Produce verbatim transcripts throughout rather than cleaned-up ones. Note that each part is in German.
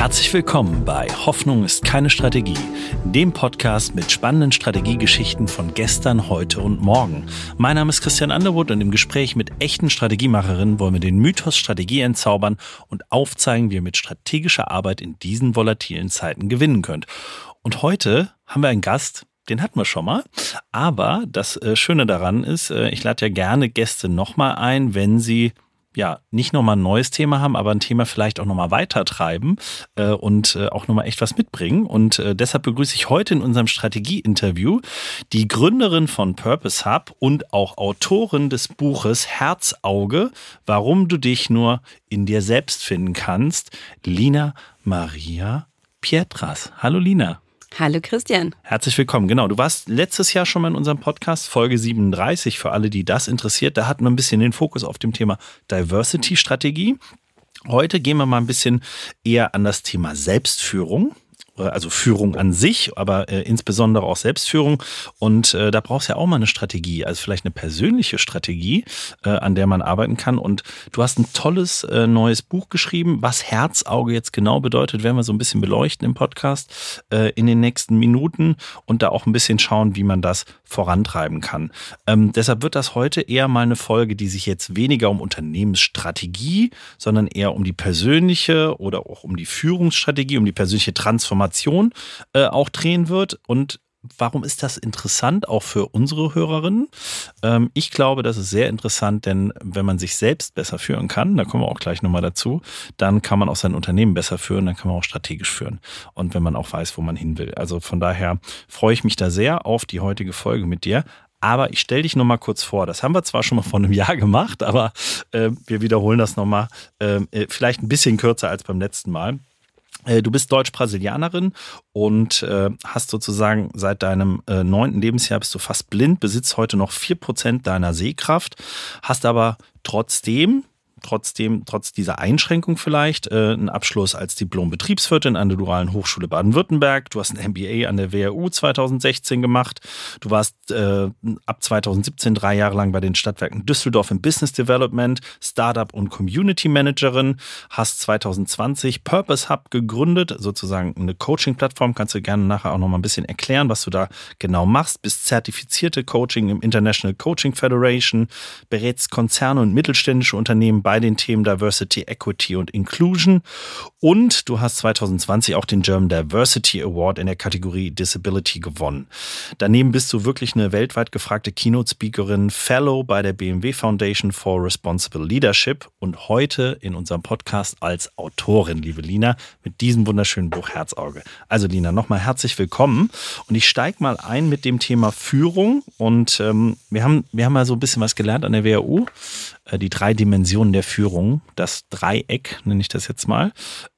Herzlich willkommen bei Hoffnung ist keine Strategie, dem Podcast mit spannenden Strategiegeschichten von gestern, heute und morgen. Mein Name ist Christian Underwood und im Gespräch mit echten Strategiemacherinnen wollen wir den Mythos Strategie entzaubern und aufzeigen, wie ihr mit strategischer Arbeit in diesen volatilen Zeiten gewinnen könnt. Und heute haben wir einen Gast, den hatten wir schon mal, aber das äh, Schöne daran ist, äh, ich lade ja gerne Gäste nochmal ein, wenn sie ja nicht nochmal ein neues Thema haben, aber ein Thema vielleicht auch nochmal weitertreiben äh, und äh, auch nochmal echt was mitbringen. Und äh, deshalb begrüße ich heute in unserem Strategie-Interview die Gründerin von Purpose Hub und auch Autorin des Buches Herzauge, warum du dich nur in dir selbst finden kannst, Lina Maria Pietras. Hallo Lina. Hallo Christian. Herzlich willkommen. Genau, du warst letztes Jahr schon mal in unserem Podcast, Folge siebenunddreißig, für alle, die das interessiert. Da hatten wir ein bisschen den Fokus auf dem Thema Diversity-Strategie. Heute gehen wir mal ein bisschen eher an das Thema Selbstführung. Also Führung an sich, aber äh, insbesondere auch Selbstführung. Und äh, da brauchst du ja auch mal eine Strategie, also vielleicht eine persönliche Strategie, äh, an der man arbeiten kann. Und du hast ein tolles äh, neues Buch geschrieben, was Herzauge jetzt genau bedeutet, werden wir so ein bisschen beleuchten im Podcast äh, in den nächsten Minuten und da auch ein bisschen schauen, wie man das vorantreiben kann. Ähm, deshalb wird das heute eher mal eine Folge, die sich jetzt weniger um Unternehmensstrategie, sondern eher um die persönliche oder auch um die Führungsstrategie, um die persönliche Transformation äh, auch drehen wird. Und warum ist das interessant, auch für unsere Hörerinnen? Ähm, ich glaube, das ist sehr interessant, denn wenn man sich selbst besser führen kann, da kommen wir auch gleich nochmal dazu, dann kann man auch sein Unternehmen besser führen, dann kann man auch strategisch führen und wenn man auch weiß, wo man hin will. Also von daher freue ich mich da sehr auf die heutige Folge mit dir. Aber ich stelle dich nochmal kurz vor. Das haben wir zwar schon mal vor einem Jahr gemacht, aber äh, wir wiederholen das nochmal, äh, vielleicht ein bisschen kürzer als beim letzten Mal. Du bist Deutsch-Brasilianerin und äh, hast sozusagen seit deinem äh, neunten Lebensjahr bist du fast blind, besitzt heute noch vier Prozent deiner Sehkraft, hast aber trotzdem, trotzdem, trotz dieser Einschränkung vielleicht, äh, einen Abschluss als Diplom-Betriebswirtin an der Dualen Hochschule Baden-Württemberg. Du hast ein M B A an der W H U zweitausendsechzehn gemacht. Du warst äh, ab zweitausendsiebzehn drei Jahre lang bei den Stadtwerken Düsseldorf im Business Development, Startup und Community Managerin. Hast zweitausendzwanzig Purpose Hub gegründet, sozusagen eine Coaching-Plattform. Kannst du gerne nachher auch noch mal ein bisschen erklären, was du da genau machst. Bist zertifizierte Coaching im International Coaching Federation, berätst Konzerne und mittelständische Unternehmen bei den Themen Diversity, Equity und Inclusion. Und du hast zweitausendzwanzig auch den German Diversity Award in der Kategorie Disability gewonnen. Daneben bist du wirklich eine weltweit gefragte Keynote-Speakerin, Fellow bei der B M W Foundation for Responsible Leadership und heute in unserem Podcast als Autorin, liebe Lina, mit diesem wunderschönen Buch Herzauge. Also Lina, nochmal herzlich willkommen und ich steige mal ein mit dem Thema Führung und ähm, wir haben, wir haben mal so ein bisschen was gelernt an der W H U. Die drei Dimensionen der Führung, das Dreieck nenne ich das jetzt mal.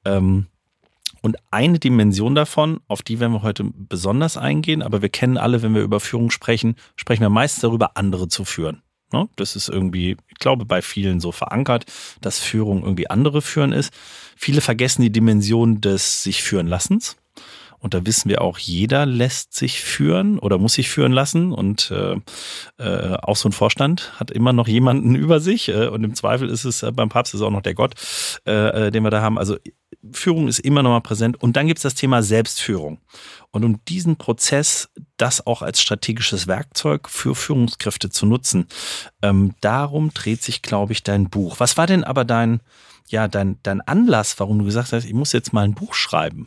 Und eine Dimension davon, auf die werden wir heute besonders eingehen, aber wir kennen alle, wenn wir über Führung sprechen, sprechen wir meistens darüber, andere zu führen. Das ist irgendwie, ich glaube, bei vielen so verankert, dass Führung irgendwie andere führen ist. Viele vergessen die Dimension des sich führen Lassens. Und da wissen wir auch, jeder lässt sich führen oder muss sich führen lassen. Und äh, äh, auch so ein Vorstand hat immer noch jemanden über sich. Äh, und im Zweifel ist es, äh, beim Papst ist auch noch der Gott, äh, den wir da haben. Also Führung ist immer noch mal präsent. Und dann gibt es das Thema Selbstführung. Und um diesen Prozess, das auch als strategisches Werkzeug für Führungskräfte zu nutzen, ähm, darum dreht sich, glaube ich, dein Buch. Was war denn aber dein, ja, dein, dein Anlass, warum du gesagt hast, ich muss jetzt mal ein Buch schreiben?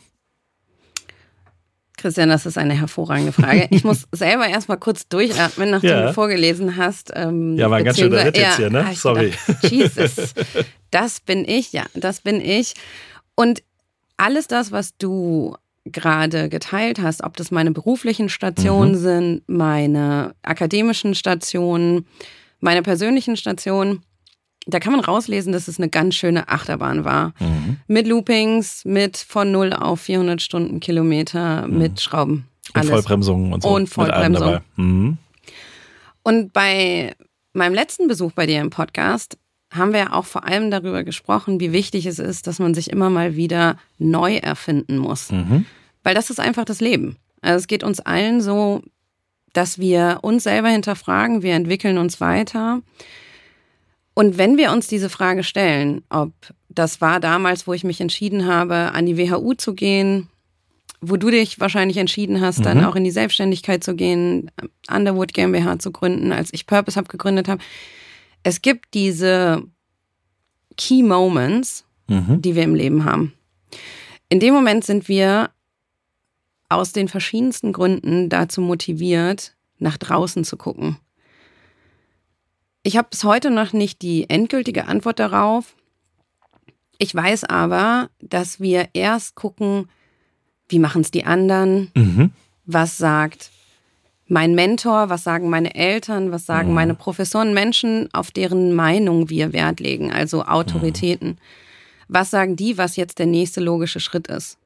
Christian, das ist eine hervorragende Frage. Ich muss selber erstmal kurz durchatmen, nachdem ja. du vorgelesen hast. Ähm, ja, war ein ganz schöner Ritt jetzt hier, ne? Ja, Sorry. Gedacht, Jesus, das bin ich, ja, das bin ich. Und alles das, was du gerade geteilt hast, ob das meine beruflichen Stationen mhm. sind, meine akademischen Stationen, meine persönlichen Stationen, da kann man rauslesen, dass es eine ganz schöne Achterbahn war. Mhm. Mit Loopings, mit von null auf vierhundert Stundenkilometer, mhm. mit Schrauben. Alles. Und Vollbremsungen und so. Und Vollbremsung. Mit mhm. Und bei meinem letzten Besuch bei dir im Podcast haben wir ja auch vor allem darüber gesprochen, wie wichtig es ist, dass man sich immer mal wieder neu erfinden muss. Mhm. Weil das ist einfach das Leben. Also es geht uns allen so, dass wir uns selber hinterfragen, wir entwickeln uns weiter. Und wenn wir uns diese Frage stellen, ob das war damals, wo ich mich entschieden habe, an die W H U zu gehen, wo du dich wahrscheinlich entschieden hast, mhm. dann auch in die Selbstständigkeit zu gehen, Underwood GmbH zu gründen, als ich Purpose Hub gegründet habe. Es gibt diese Key Moments, mhm. die wir im Leben haben. In dem Moment sind wir aus den verschiedensten Gründen dazu motiviert, nach draußen zu gucken. Ich habe bis heute noch nicht die endgültige Antwort darauf. Ich weiß aber, dass wir erst gucken, wie machen es die anderen, mhm. was sagt mein Mentor, was sagen meine Eltern, was sagen mhm. meine Professoren, Menschen, auf deren Meinung wir Wert legen, also Autoritäten. Mhm. Was sagen die, was jetzt der nächste logische Schritt ist?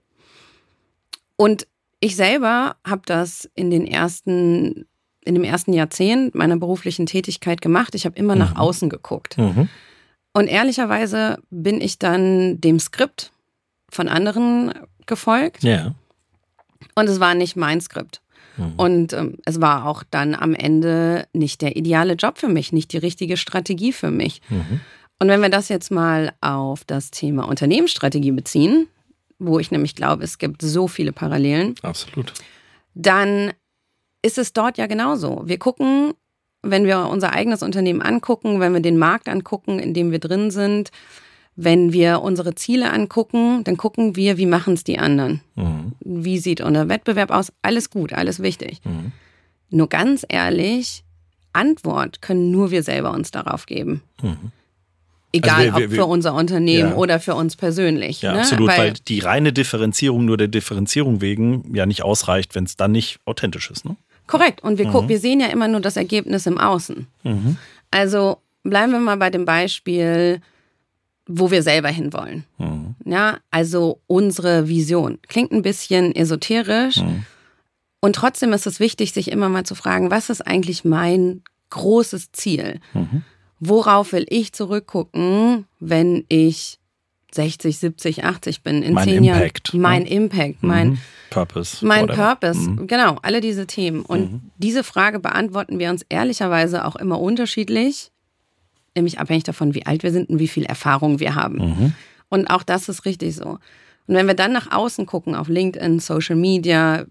Und ich selber habe das in den ersten in dem ersten Jahrzehnt meiner beruflichen Tätigkeit gemacht. Ich habe immer mhm. nach außen geguckt. Mhm. Und ehrlicherweise bin ich dann dem Skript von anderen gefolgt. Ja. Und es war nicht mein Skript. Mhm. Und ähm, es war auch dann am Ende nicht der ideale Job für mich, nicht die richtige Strategie für mich. Mhm. Und wenn wir das jetzt mal auf das Thema Unternehmensstrategie beziehen, wo ich nämlich glaube, es gibt so viele Parallelen. Absolut. Dann ist es dort ja genauso. Wir gucken, wenn wir unser eigenes Unternehmen angucken, wenn wir den Markt angucken, in dem wir drin sind, wenn wir unsere Ziele angucken, dann gucken wir, wie machen es die anderen? Mhm. Wie sieht unser Wettbewerb aus? Alles gut, alles wichtig. Mhm. Nur ganz ehrlich, Antwort können nur wir selber uns darauf geben. Mhm. Egal, also wir, wir, ob für unser Unternehmen ja. oder für uns persönlich. Ja, ne? absolut, weil, weil die reine Differenzierung nur der Differenzierung wegen ja nicht ausreicht, wenn es dann nicht authentisch ist, ne? Korrekt. Und wir, mhm. gucken, wir sehen ja immer nur das Ergebnis im Außen. Mhm. Also bleiben wir mal bei dem Beispiel, wo wir selber hinwollen. Mhm. Ja, also unsere Vision. Klingt ein bisschen esoterisch. Mhm. Und trotzdem ist es wichtig, sich immer mal zu fragen, was ist eigentlich mein großes Ziel? Mhm. Worauf will ich zurückgucken, wenn ich sechzig, siebzig, achtzig bin, in mein zehn Impact, Jahren? Mein ne? Impact, mein mhm. Purpose. Mein whatever. Purpose, mhm. genau, alle diese Themen. Und mhm. diese Frage beantworten wir uns ehrlicherweise auch immer unterschiedlich, nämlich abhängig davon, wie alt wir sind und wie viel Erfahrung wir haben. Mhm. Und auch das ist richtig so. Und wenn wir dann nach außen gucken, auf LinkedIn, Social Media,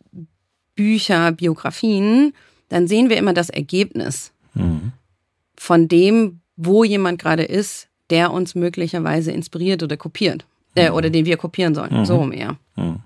Bücher, Biografien, dann sehen wir immer das Ergebnis mhm. von dem, wo jemand gerade ist, der uns möglicherweise inspiriert oder kopiert. Äh, oder den wir kopieren sollen. Mhm. So rum eher. Mhm.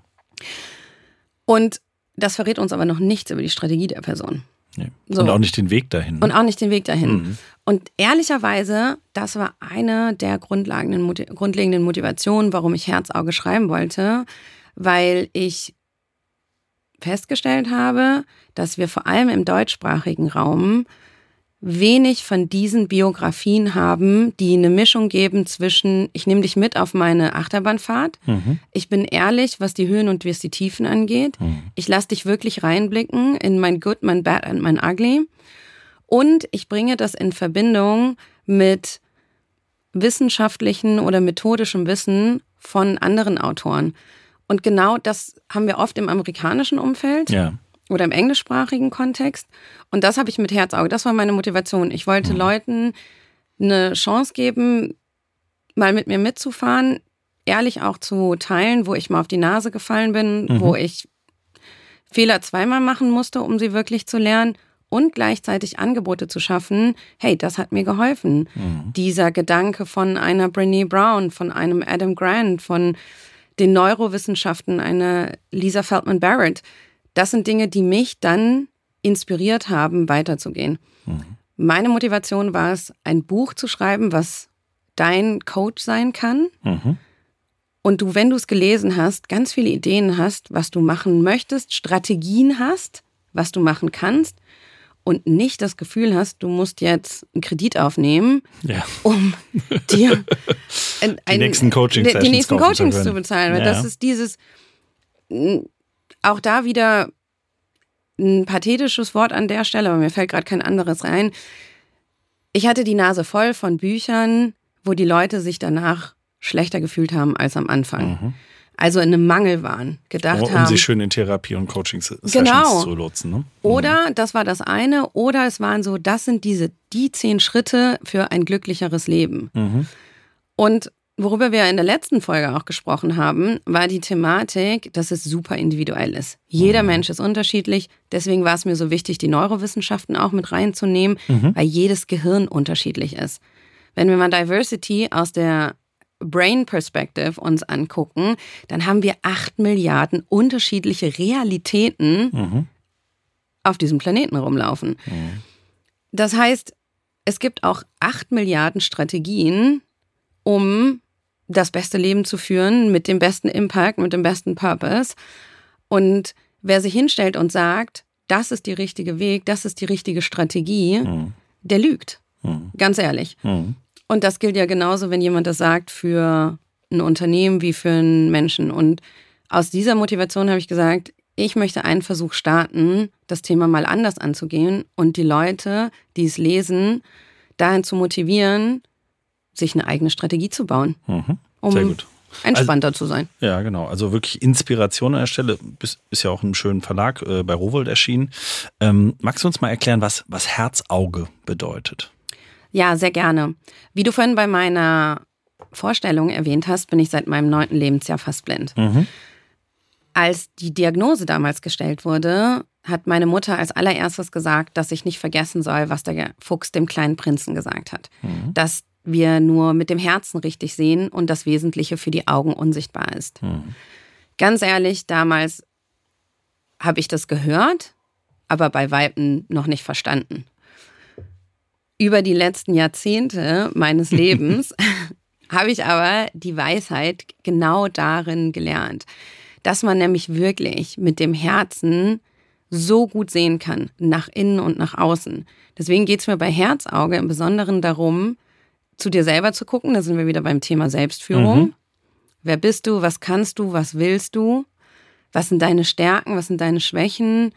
Und das verrät uns aber noch nichts über die Strategie der Person. Nee. So. Und auch nicht den Weg dahin. Und auch nicht den Weg dahin. Mhm. Und ehrlicherweise, das war eine der grundlegenden, grundlegenden Motivationen, warum ich Herzauge schreiben wollte, weil ich festgestellt habe, dass wir vor allem im deutschsprachigen Raum wenig von diesen Biografien haben, die eine Mischung geben zwischen, ich nehme dich mit auf meine Achterbahnfahrt, mhm. ich bin ehrlich, was die Höhen und was die Tiefen angeht, mhm. ich lasse dich wirklich reinblicken in mein Good, mein Bad und mein Ugly und ich bringe das in Verbindung mit wissenschaftlichen oder methodischem Wissen von anderen Autoren. Und genau das haben wir oft im amerikanischen Umfeld. Ja. Oder im englischsprachigen Kontext. Und das habe ich mit Herzauge. Das war meine Motivation. Ich wollte mhm. Leuten eine Chance geben, mal mit mir mitzufahren, ehrlich auch zu teilen, wo ich mal auf die Nase gefallen bin, mhm. wo ich Fehler zweimal machen musste, um sie wirklich zu lernen und gleichzeitig Angebote zu schaffen. Hey, das hat mir geholfen. Mhm. Dieser Gedanke von einer Brené Brown, von einem Adam Grant, von den Neurowissenschaften, einer Lisa Feldman Barrett. Das sind Dinge, die mich dann inspiriert haben, weiterzugehen. Mhm. Meine Motivation war es, ein Buch zu schreiben, was dein Coach sein kann. Mhm. Und du, wenn du es gelesen hast, ganz viele Ideen hast, was du machen möchtest, Strategien hast, was du machen kannst und nicht das Gefühl hast, du musst jetzt einen Kredit aufnehmen, ja. um dir ein, die nächsten Coaching-Sessions die nächsten Coachings zu, zu bezahlen. Weil ja. das ist dieses... Auch da wieder ein pathetisches Wort an der Stelle, aber mir fällt gerade kein anderes rein. Ich hatte die Nase voll von Büchern, wo die Leute sich danach schlechter gefühlt haben als am Anfang. Mhm. also in einem Mangelwahn gedacht um, um haben. Um sich schön in Therapie und Coaching-Sessions genau. zu lotsen. Ne? Oder, das war das eine, oder es waren so, das sind diese, die zehn Schritte für ein glücklicheres Leben. Mhm. Und worüber wir in der letzten Folge auch gesprochen haben, war die Thematik, dass es super individuell ist. Jeder mhm. Mensch ist unterschiedlich. Deswegen war es mir so wichtig, die Neurowissenschaften auch mit reinzunehmen, mhm. weil jedes Gehirn unterschiedlich ist. Wenn wir mal Diversity aus der Brain Perspective uns angucken, dann haben wir acht Milliarden unterschiedliche Realitäten mhm. auf diesem Planeten rumlaufen. Mhm. Das heißt, es gibt auch acht Milliarden Strategien, um das beste Leben zu führen, mit dem besten Impact, mit dem besten Purpose. Und wer sich hinstellt und sagt, das ist der richtige Weg, das ist die richtige Strategie, mhm. der lügt. Mhm. Ganz ehrlich. Mhm. Und das gilt ja genauso, wenn jemand das sagt für ein Unternehmen wie für einen Menschen. Und aus dieser Motivation habe ich gesagt, ich möchte einen Versuch starten, das Thema mal anders anzugehen und die Leute, die es lesen, dahin zu motivieren, sich eine eigene Strategie zu bauen, mhm. um Sehr gut. entspannter also, zu sein. Ja, genau. Also wirklich Inspiration an der Stelle. Ist, ist ja auch in einem schönen Verlag äh, bei Rowohlt erschienen. Ähm, magst du uns mal erklären, was, was Herz-Auge bedeutet? Ja, sehr gerne. Wie du vorhin bei meiner Vorstellung erwähnt hast, bin ich seit meinem neunten Lebensjahr fast blind. Mhm. Als die Diagnose damals gestellt wurde, hat meine Mutter als allererstes gesagt, dass ich nicht vergessen soll, was der Fuchs dem kleinen Prinzen gesagt hat. Mhm. Dass wir nur mit dem Herzen richtig sehen und das Wesentliche für die Augen unsichtbar ist. Mhm. Ganz ehrlich, damals habe ich das gehört, aber bei Weitem noch nicht verstanden. Über die letzten Jahrzehnte meines Lebens habe ich aber die Weisheit genau darin gelernt, dass man nämlich wirklich mit dem Herzen so gut sehen kann, nach innen und nach außen. Deswegen geht es mir bei Herz-Auge im Besonderen darum, zu dir selber zu gucken, da sind wir wieder beim Thema Selbstführung. Mhm. Wer bist du, was kannst du, was willst du, was sind deine Stärken, was sind deine Schwächen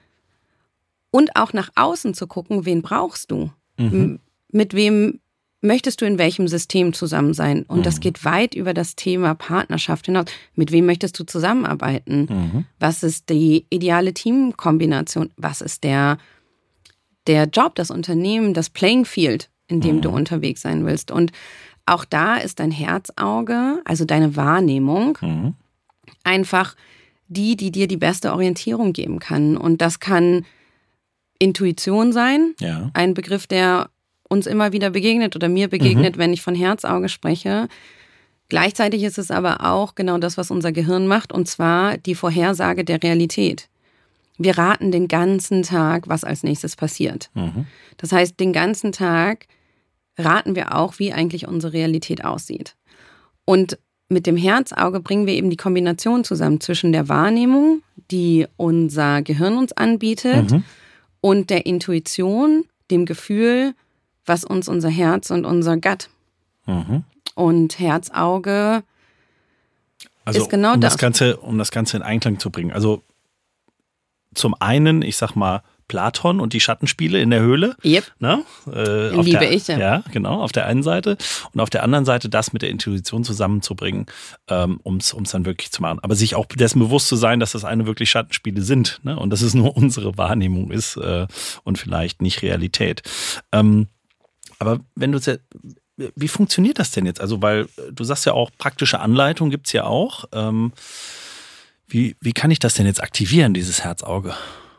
und auch nach außen zu gucken, wen brauchst du, mhm. mit wem möchtest du in welchem System zusammen sein und mhm. das geht weit über das Thema Partnerschaft hinaus. Mit wem möchtest du zusammenarbeiten? Mhm. Was ist die ideale Teamkombination? Was ist der, der Job, das Unternehmen, das Playing Field, in dem mhm. du unterwegs sein willst. Und auch da ist dein Herzauge, also deine Wahrnehmung, mhm. einfach die, die dir die beste Orientierung geben kann. Und das kann Intuition sein, ja. ein Begriff, der uns immer wieder begegnet oder mir begegnet, mhm. wenn ich von Herzauge spreche. Gleichzeitig ist es aber auch genau das, was unser Gehirn macht, und zwar die Vorhersage der Realität. Wir raten den ganzen Tag, was als nächstes passiert. Mhm. Das heißt, den ganzen Tag raten wir auch, wie eigentlich unsere Realität aussieht. Und mit dem Herzauge bringen wir eben die Kombination zusammen zwischen der Wahrnehmung, die unser Gehirn uns anbietet, mhm. und der Intuition, dem Gefühl, was uns unser Herz und unser Gut mhm. und Herzauge also, ist genau um das. das Ganze, um das Ganze in Einklang zu bringen. Also zum einen, ich sag mal, Platon und die Schattenspiele in der Höhle. Yep. Ne? Äh, Den liebe der, ich. Ja. ja, genau, auf der einen Seite. Und auf der anderen Seite das mit der Intuition zusammenzubringen, ähm, um es dann wirklich zu machen. Aber sich auch dessen bewusst zu sein, dass das eine wirklich Schattenspiele sind, ne? Und dass es nur unsere Wahrnehmung ist äh, und vielleicht nicht Realität. Ähm, aber wenn du jetzt, wie funktioniert das denn jetzt? Also, weil du sagst ja auch, praktische Anleitung gibt es ja auch. Ähm, wie, wie kann ich das denn jetzt aktivieren, dieses Herzauge?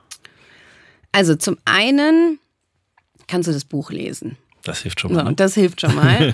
Also zum einen kannst du das Buch lesen. Das hilft schon mal. So, das hilft schon mal.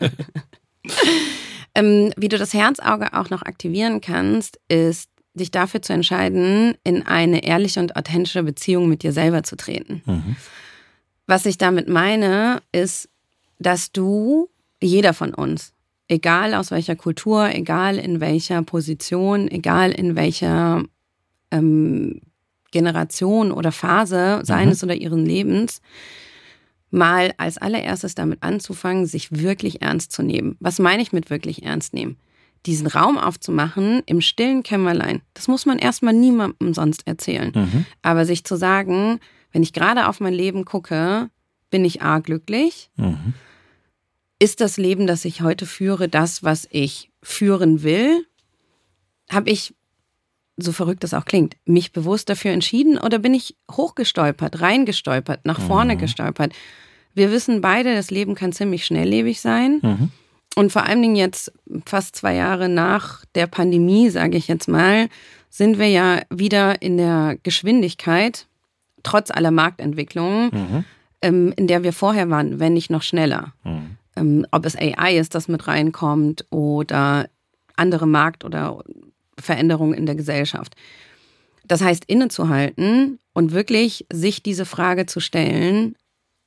ähm, wie du das Herzauge auch noch aktivieren kannst, ist, dich dafür zu entscheiden, in eine ehrliche und authentische Beziehung mit dir selber zu treten. Mhm. Was ich damit meine, ist, dass du, jeder von uns, egal aus welcher Kultur, egal in welcher Position, egal in welcher ähm, Generation oder Phase seines mhm. oder ihren Lebens, mal als allererstes damit anzufangen, sich wirklich ernst zu nehmen. Was meine ich mit wirklich ernst nehmen? Diesen Raum aufzumachen im stillen Kämmerlein. Das muss man erstmal niemandem sonst erzählen. Mhm. Aber sich zu sagen, wenn ich gerade auf mein Leben gucke, bin ich A, glücklich? Mhm. Ist das Leben, das ich heute führe, das, was ich führen will? habe ich, so verrückt das auch klingt, mich bewusst dafür entschieden oder bin ich hochgestolpert, reingestolpert, nach vorne mhm. gestolpert? Wir wissen beide, das Leben kann ziemlich schnelllebig sein. Mhm. Und vor allen Dingen jetzt fast zwei Jahre nach der Pandemie, sage ich jetzt mal, sind wir ja wieder in der Geschwindigkeit, trotz aller Marktentwicklungen, mhm. ähm, in der wir vorher waren, wenn nicht noch schneller. Mhm. Ähm, ob es A I ist, das mit reinkommt oder andere Markt- oder Veränderungen in der Gesellschaft. Das heißt, innezuhalten und wirklich sich diese Frage zu stellen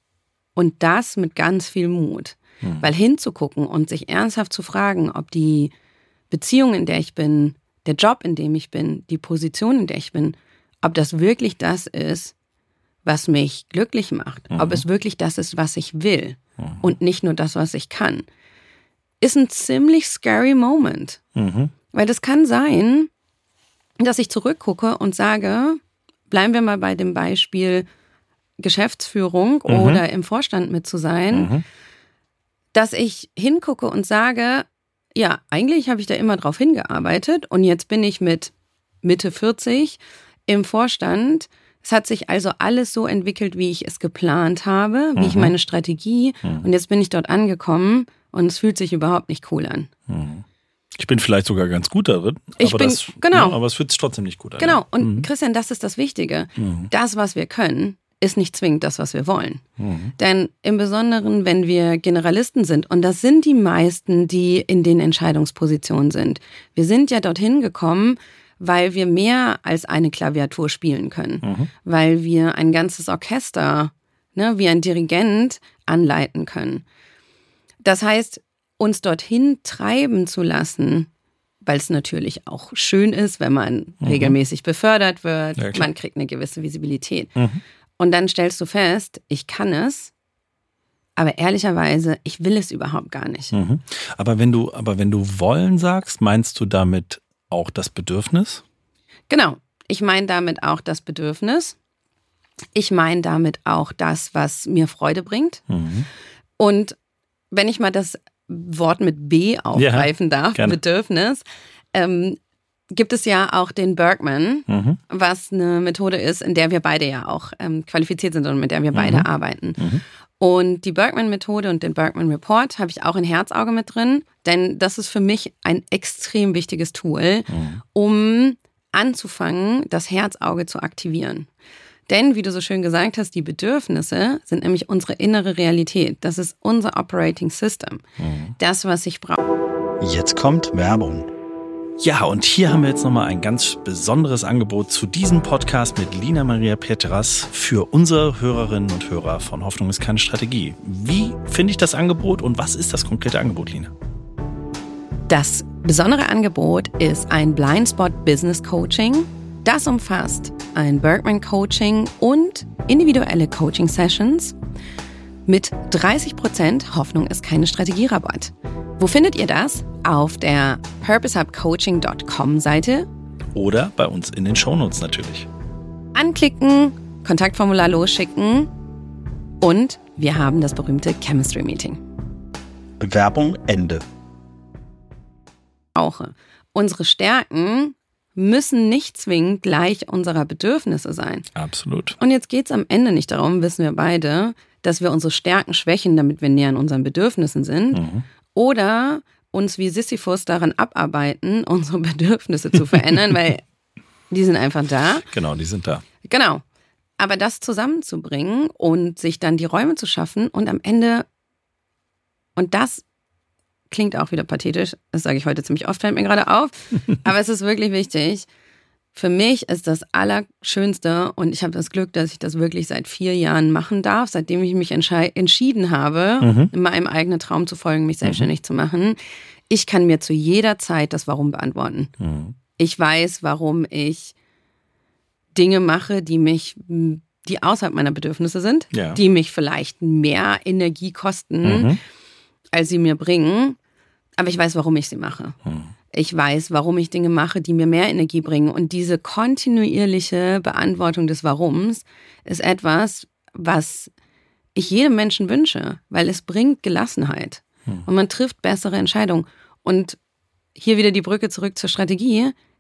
und das mit ganz viel Mut. Mhm. Weil hinzugucken und sich ernsthaft zu fragen, ob die Beziehung, in der ich bin, der Job, in dem ich bin, die Position, in der ich bin, ob das wirklich das ist, was mich glücklich macht. Mhm. Ob es wirklich das ist, was ich will mhm. und nicht nur das, was ich kann. Ist ein ziemlich scary Moment. Mhm. Weil das kann sein, dass ich zurückgucke und sage, bleiben wir mal bei dem Beispiel Geschäftsführung mhm. oder im Vorstand mit zu sein, mhm. dass ich hingucke und sage, ja, eigentlich habe ich da immer drauf hingearbeitet und jetzt bin ich mit Mitte vierzig im Vorstand. Es hat sich also alles so entwickelt, wie ich es geplant habe, wie mhm. ich meine Strategie mhm. und jetzt bin ich dort angekommen und es fühlt sich überhaupt nicht cool an. Mhm. Ich bin vielleicht sogar ganz gut darin, ich aber, bin, das, genau. ja, aber es fühlt sich trotzdem nicht gut an. Genau, und mhm. Christian, das ist das Wichtige. Mhm. Das, was wir können, ist nicht zwingend das, was wir wollen. Mhm. Denn im Besonderen, wenn wir Generalisten sind, und das sind die meisten, die in den Entscheidungspositionen sind. Wir sind ja dorthin gekommen, weil wir mehr als eine Klaviatur spielen können, mhm. weil wir ein ganzes Orchester, ne, wie ein Dirigent anleiten können. Das heißt, uns dorthin treiben zu lassen, weil es natürlich auch schön ist, wenn man mhm. regelmäßig befördert wird, ja, man kriegt eine gewisse Visibilität. Mhm. Und dann stellst du fest, ich kann es, aber ehrlicherweise, ich will es überhaupt gar nicht. Mhm. Aber wenn du, aber wenn du wollen sagst, meinst du damit auch das Bedürfnis? Genau, ich meine damit auch das Bedürfnis. Ich meine damit auch das, was mir Freude bringt. Mhm. Und wenn ich mal das Wort mit B aufgreifen ja, darf, gerne. Bedürfnis, ähm, gibt es ja auch den Bergman, mhm. was eine Methode ist, in der wir beide ja auch ähm, qualifiziert sind und mit der wir beide mhm. arbeiten. Mhm. Und die Bergman-Methode und den Bergman-Report habe ich auch in Herzauge mit drin, denn das ist für mich ein extrem wichtiges Tool, mhm. um anzufangen, das Herzauge zu aktivieren. Denn, wie du so schön gesagt hast, die Bedürfnisse sind nämlich unsere innere Realität. Das ist unser Operating System. Mhm. Das, was ich brauche. Jetzt kommt Werbung. Ja, und hier haben wir jetzt nochmal ein ganz besonderes Angebot zu diesem Podcast mit Lina Maria Petras für unsere Hörerinnen und Hörer von Hoffnung ist keine Strategie. Wie finde ich das Angebot und was ist das konkrete Angebot, Lina? Das besondere Angebot ist ein Blindspot Business Coaching. Das umfasst ein Bergman-Coaching und individuelle Coaching-Sessions mit dreißig Prozent Hoffnung ist keine Strategie-Rabatt. Wo findet ihr das? Auf der purpose hub coaching dot com Seite. Oder bei uns in den Shownotes natürlich. Anklicken, Kontaktformular losschicken und wir haben das berühmte Chemistry-Meeting. Bewerbung Ende. Unsere Stärken müssen nicht zwingend gleich unserer Bedürfnisse sein. Absolut. Und jetzt geht es am Ende nicht darum, wissen wir beide, dass wir unsere Stärken schwächen, damit wir näher an unseren Bedürfnissen sind. Mhm. Oder uns wie Sisyphus daran abarbeiten, unsere Bedürfnisse zu verändern, weil die sind einfach da. Genau, die sind da. Genau. Aber das zusammenzubringen und sich dann die Räume zu schaffen und am Ende, und das klingt auch wieder pathetisch, das sage ich heute ziemlich oft, fällt mir gerade auf, aber es ist wirklich wichtig. Für mich ist das Allerschönste und ich habe das Glück, dass ich das wirklich seit vier Jahren machen darf, seitdem ich mich entschei- entschieden habe, mhm. in meinem eigenen Traum zu folgen, mich selbstständig mhm. zu machen. Ich kann mir zu jeder Zeit das Warum beantworten. Mhm. Ich weiß, warum ich Dinge mache, die mich, die außerhalb meiner Bedürfnisse sind, ja. die mich vielleicht mehr Energie kosten, mhm. als sie mir bringen. Aber ich weiß, warum ich sie mache. Mhm. Ich weiß, warum ich Dinge mache, die mir mehr Energie bringen. Und diese kontinuierliche Beantwortung des Warums ist etwas, was ich jedem Menschen wünsche, weil es bringt Gelassenheit. Hm. Und man trifft bessere Entscheidungen. Und hier wieder die Brücke zurück zur Strategie.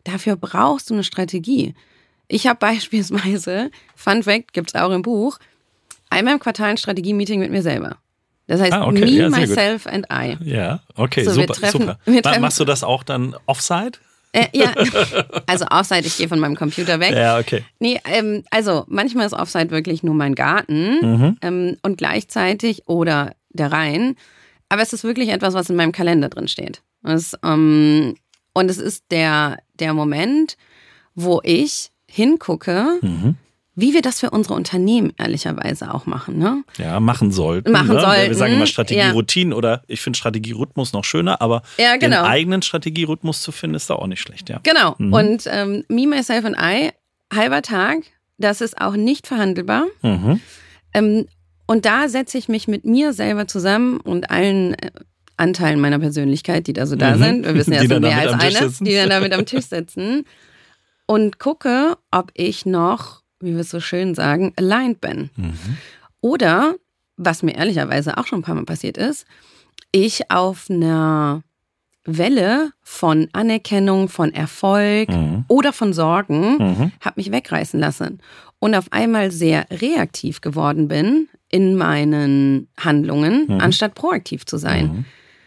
dafür brauchst du eine Strategie. Ich habe beispielsweise, Fun Fact, gibt es auch im Buch, einmal im Quartal ein Strategie-Meeting mit mir selber. Das heißt, ah, okay. me, ja, myself gut. And I. Ja, okay, so, super. wir treffen, super. Wir treffen, Machst du das auch dann offside? Äh, ja, also Offside, ich gehe von meinem Computer weg. Ja, okay. Nee, ähm, also manchmal ist Offside wirklich nur mein Garten mhm. ähm, und gleichzeitig oder der Rhein. Aber es ist wirklich etwas, was in meinem Kalender drin steht. Es, ähm, und es ist der, der Moment, wo ich hingucke, mhm. wie wir das für unsere Unternehmen ehrlicherweise auch machen. Ne? Ja, machen sollten. Machen ne? sollten. Wir sagen immer Strategie-Routinen ja. oder ich finde Strategie-Rhythmus noch schöner, aber ja, genau. den eigenen Strategie-Rhythmus zu finden, ist da auch nicht schlecht. Ja. Genau. Mhm. Und ähm, Me, Myself and I, halber Tag, das ist auch nicht verhandelbar. Mhm. Ähm, und da setze ich mich mit mir selber zusammen und allen äh, Anteilen meiner Persönlichkeit, die da so da mhm. sind. Wir wissen ja, es sind mehr als eine, die dann damit am Tisch sitzen. Und gucke, ob ich noch, wie wir es so schön sagen, aligned bin. Mhm. Oder, was mir ehrlicherweise auch schon ein paar Mal passiert ist, ich auf einer Welle von Anerkennung, von Erfolg mhm. oder von Sorgen mhm. habe mich wegreißen lassen und auf einmal sehr reaktiv geworden bin in meinen Handlungen, mhm. anstatt proaktiv zu sein. Mhm.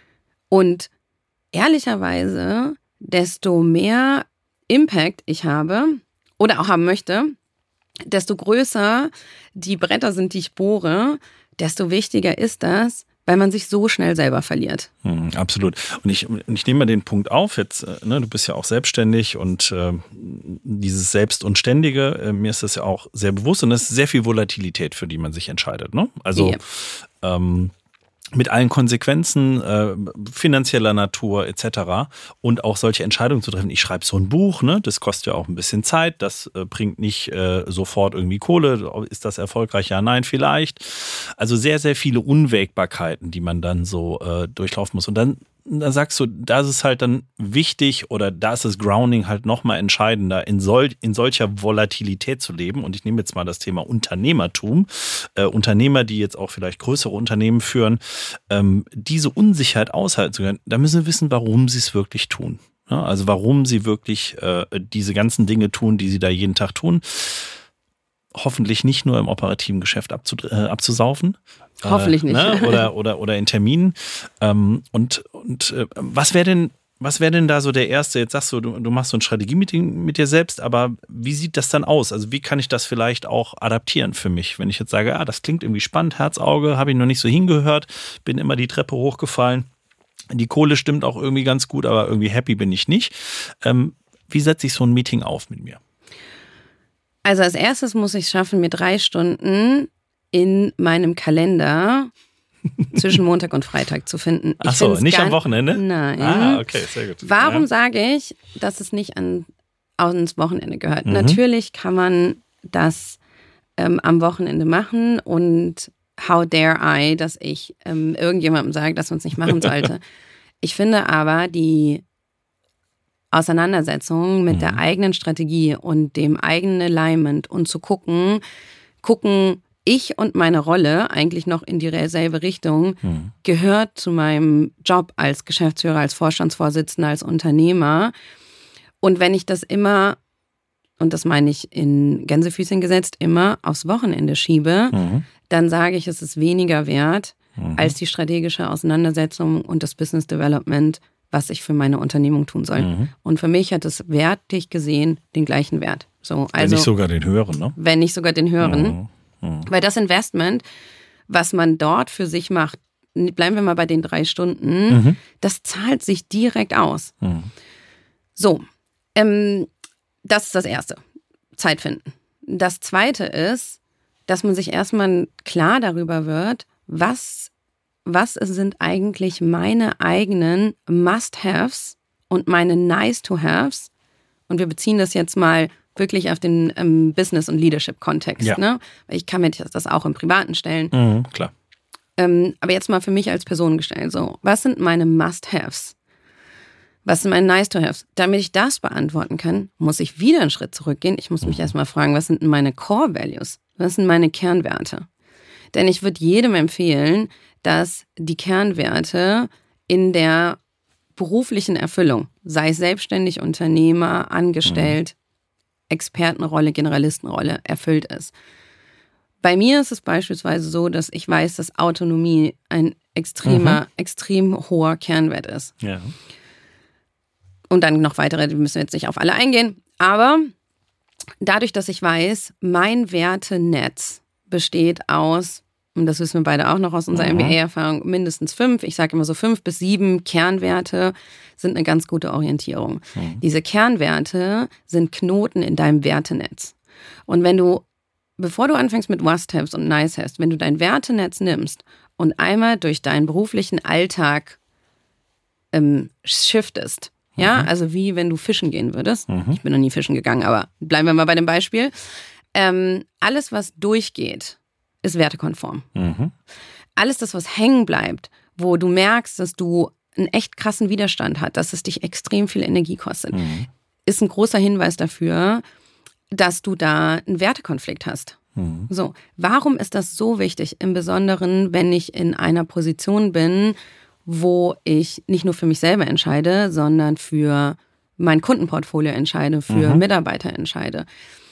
Und ehrlicherweise, desto mehr Impact ich habe oder auch haben möchte, desto größer die Bretter sind, die ich bohre, desto wichtiger ist das, weil man sich so schnell selber verliert. Hm, absolut. Und ich, ich nehme mal den Punkt auf, jetzt, ne, du bist ja auch selbstständig und äh, dieses Selbst und Ständige, äh, mir ist das ja auch sehr bewusst und es ist sehr viel Volatilität, für die man sich entscheidet. Ne? Also ja. ähm, mit allen Konsequenzen äh, finanzieller Natur et cetera und auch solche Entscheidungen zu treffen. Ich schreibe so ein Buch, ne? Das kostet ja auch ein bisschen Zeit, das äh, bringt nicht äh, sofort irgendwie Kohle. Ist das erfolgreich? Ja, nein, vielleicht. Also sehr, sehr viele Unwägbarkeiten, die man dann so äh, durchlaufen muss. Und dann da sagst du, da ist es halt dann wichtig oder da ist das Grounding halt nochmal entscheidender, in, sol in solcher Volatilität zu leben. Und ich nehme jetzt mal das Thema Unternehmertum. Äh, Unternehmer, die jetzt auch vielleicht größere Unternehmen führen, ähm, diese Unsicherheit aushalten zu können, da müssen sie wissen, warum sie es wirklich tun. Ja, also warum sie wirklich äh, diese ganzen Dinge tun, die sie da jeden Tag tun. Hoffentlich nicht nur im operativen Geschäft abzu- äh, abzusaufen. Hoffentlich nicht. Äh, ne? Oder, oder, oder in Terminen. Ähm, und und äh, was wäre denn, was wäre denn da so der erste? Jetzt sagst du, du, du machst so ein Strategie-Meeting mit dir selbst, aber wie sieht das dann aus? Also wie kann ich das vielleicht auch adaptieren für mich? Wenn ich jetzt sage, ah, das klingt irgendwie spannend, Herz, Auge, habe ich noch nicht so hingehört, bin immer die Treppe hochgefallen. Die Kohle stimmt auch irgendwie ganz gut, aber irgendwie happy bin ich nicht. Ähm, wie setze ich so ein Meeting auf mit mir? Also als erstes muss ich es schaffen, mir drei Stunden in meinem Kalender zwischen Montag und Freitag zu finden. Ach so, nicht am Wochenende? Nein. Ah, okay, sehr gut. Warum ja. sage ich, dass es nicht an, ans Wochenende gehört? Mhm. Natürlich kann man das ähm, am Wochenende machen und how dare I, dass ich ähm, irgendjemandem sage, dass man es nicht machen sollte. Ich finde aber, die Auseinandersetzung mit mhm. der eigenen Strategie und dem eigenen Alignment und zu gucken, gucken ich und meine Rolle eigentlich noch in dieselbe Richtung, mhm. gehört zu meinem Job als Geschäftsführer, als Vorstandsvorsitzender, als Unternehmer. Und wenn ich das immer, und das meine ich in Gänsefüßchen gesetzt, immer aufs Wochenende schiebe, mhm. dann sage ich, es ist weniger wert mhm. als die strategische Auseinandersetzung und das Business Development, was ich für meine Unternehmung tun soll. Mhm. Und für mich hat es wertig gesehen den gleichen Wert. So, also, wenn nicht sogar den höheren, ne? Wenn nicht sogar den höheren. Mhm. Mhm. Weil das Investment, was man dort für sich macht, bleiben wir mal bei den drei Stunden, mhm. das zahlt sich direkt aus. Mhm. So, ähm, das ist das Erste. Zeit finden. Das Zweite ist, dass man sich erstmal klar darüber wird, was Was sind eigentlich meine eigenen Must-Haves und meine Nice-to-Haves? Und wir beziehen das jetzt mal wirklich auf den ähm, Business- und Leadership-Kontext. Ja. Ne? Ich kann mir das auch im Privaten stellen. Mhm, klar. Ähm, aber jetzt mal für mich als Person gestellt. So, was sind meine Must-Haves? Was sind meine Nice-to-Haves? Damit ich das beantworten kann, muss ich wieder einen Schritt zurückgehen. Ich muss mich mhm. erstmal fragen, was sind meine Core-Values? Was sind meine Kernwerte? Denn ich würde jedem empfehlen, dass die Kernwerte in der beruflichen Erfüllung, sei es selbstständig, Unternehmer, angestellt, mhm. Expertenrolle, Generalistenrolle erfüllt ist. Bei mir ist es beispielsweise so, dass ich weiß, dass Autonomie ein extremer, mhm. extrem hoher Kernwert ist. Ja. Und dann noch weitere, die müssen jetzt nicht auf alle eingehen. Aber dadurch, dass ich weiß, mein Wertenetz besteht aus, und das wissen wir beide auch noch aus unserer mhm. M B A-Erfahrung, mindestens fünf, ich sage immer so fünf bis sieben Kernwerte sind eine ganz gute Orientierung. Mhm. Diese Kernwerte sind Knoten in deinem Wertenetz. Und wenn du, bevor du anfängst mit Must-Haves und Nice-Haves, wenn du dein Wertenetz nimmst und einmal durch deinen beruflichen Alltag ähm, shiftest, mhm. ja, also wie wenn du fischen gehen würdest, mhm. ich bin noch nie fischen gegangen, aber bleiben wir mal bei dem Beispiel, ähm, alles, was durchgeht, ist wertekonform. Mhm. Alles das, was hängen bleibt, wo du merkst, dass du einen echt krassen Widerstand hast, dass es dich extrem viel Energie kostet, mhm. ist ein großer Hinweis dafür, dass du da einen Wertekonflikt hast. Mhm. So, warum ist das so wichtig? Im Besonderen, wenn ich in einer Position bin, wo ich nicht nur für mich selber entscheide, sondern für mein Kundenportfolio entscheide, für mhm. Mitarbeiter entscheide.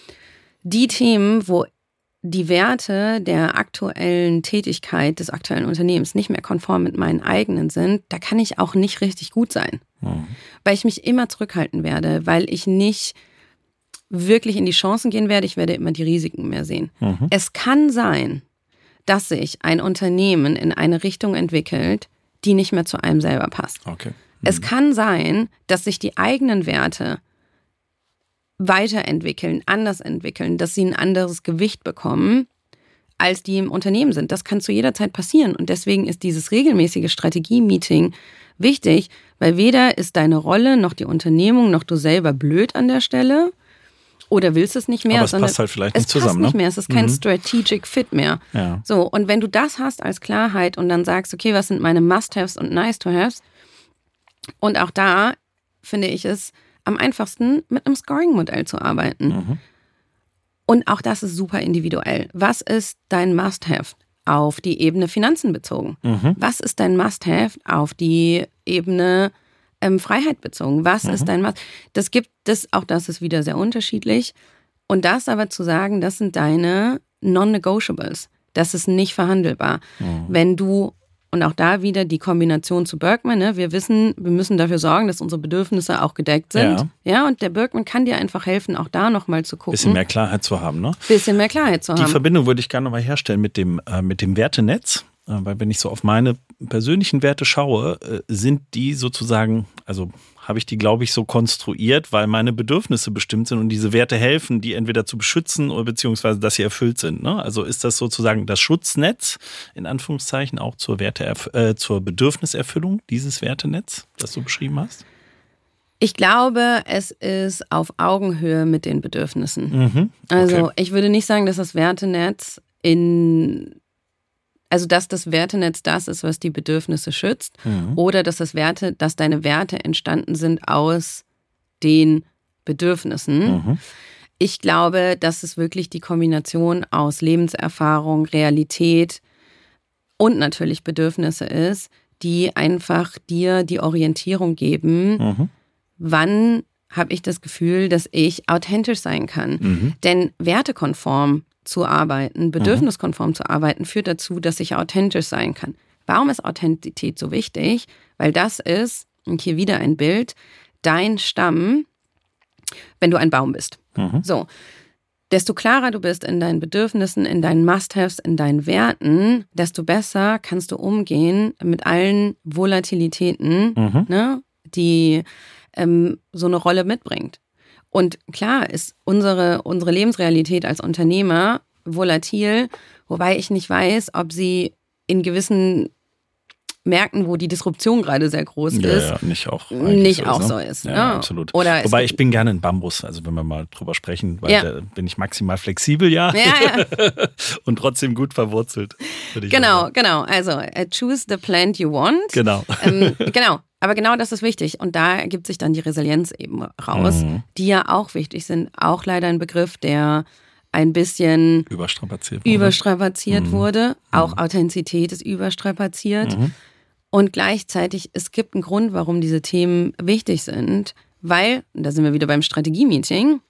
Die Themen, wo die Werte der aktuellen Tätigkeit des aktuellen Unternehmens nicht mehr konform mit meinen eigenen sind, da kann ich auch nicht richtig gut sein. Mhm. Weil ich mich immer zurückhalten werde, weil ich nicht wirklich in die Chancen gehen werde, ich werde immer die Risiken mehr sehen. Mhm. Es kann sein, dass sich ein Unternehmen in eine Richtung entwickelt, die nicht mehr zu einem selber passt. Okay. Mhm. Es kann sein, dass sich die eigenen Werte weiterentwickeln, anders entwickeln, dass sie ein anderes Gewicht bekommen, als die im Unternehmen sind. Das kann zu jeder Zeit passieren. Und deswegen ist dieses regelmäßige Strategie-Meeting wichtig, weil weder ist deine Rolle noch die Unternehmung noch du selber blöd an der Stelle oder willst es nicht mehr. Aber es sondern passt halt vielleicht nicht es zusammen. Passt nicht ne? mehr. Es ist kein mhm. Strategic Fit mehr. Ja. So, und wenn du das hast als Klarheit und dann sagst, okay, was sind meine Must-Haves und Nice-to-Haves? Und auch da finde ich es am einfachsten, mit einem Scoring-Modell zu arbeiten. Mhm. Und auch das ist super individuell. Was ist dein Must-Have auf die Ebene Finanzen bezogen? Mhm. Was ist dein Must-Have auf die Ebene ähm, Freiheit bezogen? Was mhm. ist dein Must? Das gibt es, auch das ist wieder sehr unterschiedlich. Und das aber zu sagen, das sind deine Non-Negotiables. Das ist nicht verhandelbar. Mhm. Wenn du Und auch da wieder die Kombination zu Berkman. Ne? Wir wissen, wir müssen dafür sorgen, dass unsere Bedürfnisse auch gedeckt sind. Ja, ja und der Berkman kann dir einfach helfen, auch da nochmal zu gucken. Bisschen mehr Klarheit zu haben, ne? Bisschen mehr Klarheit zu die haben. Die Verbindung würde ich gerne nochmal herstellen mit dem, äh, mit dem Wertenetz. Äh, weil wenn ich so auf meine persönlichen Werte schaue, äh, sind die sozusagen, also habe ich die, glaube ich, so konstruiert, weil meine Bedürfnisse bestimmt sind und diese Werte helfen, die entweder zu beschützen oder beziehungsweise, dass sie erfüllt sind. Ne? Also ist das sozusagen das Schutznetz, in Anführungszeichen, auch zur, Werte, äh, zur Bedürfniserfüllung, dieses Wertenetz, das du beschrieben hast? Ich glaube, es ist auf Augenhöhe mit den Bedürfnissen. Mhm. Okay. Also ich würde nicht sagen, dass das Wertenetz in... Also, dass das Wertenetz das ist, was die Bedürfnisse schützt, mhm. oder dass das Werte, dass deine Werte entstanden sind aus den Bedürfnissen. Mhm. Ich glaube, dass es wirklich die Kombination aus Lebenserfahrung, Realität und natürlich Bedürfnisse ist, die einfach dir die Orientierung geben, mhm. wann habe ich das Gefühl, dass ich authentisch sein kann. Mhm. Denn wertekonform zu arbeiten, bedürfniskonform mhm. zu arbeiten, führt dazu, dass ich authentisch sein kann. Warum ist Authentizität so wichtig? Weil das ist, und hier wieder ein Bild, dein Stamm, wenn du ein Baum bist. Mhm. So, desto klarer du bist in deinen Bedürfnissen, in deinen Must-Haves, in deinen Werten, desto besser kannst du umgehen mit allen Volatilitäten, mhm. ne, die ähm, so eine Rolle mitbringt. Und klar ist unsere, unsere Lebensrealität als Unternehmer volatil, wobei ich nicht weiß, ob sie in gewissen Märkten, wo die Disruption gerade sehr groß ja, ist, ja, nicht auch, nicht so auch ist, so ne? ist. Ja, ja. absolut. Oder Wobei ich bin gerne ein Bambus, also wenn wir mal drüber sprechen, weil ja. da bin ich maximal flexibel, ja, ja, ja. und trotzdem gut verwurzelt. Ich genau, sagen. genau. Also uh, choose the plant you want. Genau. Ähm, genau. Aber genau das ist wichtig. Und da ergibt sich dann die Resilienz eben raus, mhm. die ja auch wichtig sind. Auch leider ein Begriff, der ein bisschen überstrapaziert wurde. Überstrapaziert mhm. wurde. Auch mhm. Authentizität ist überstrapaziert. Mhm. Und gleichzeitig, es gibt einen Grund, warum diese Themen wichtig sind, weil, und da sind wir wieder beim Strategie-Meeting,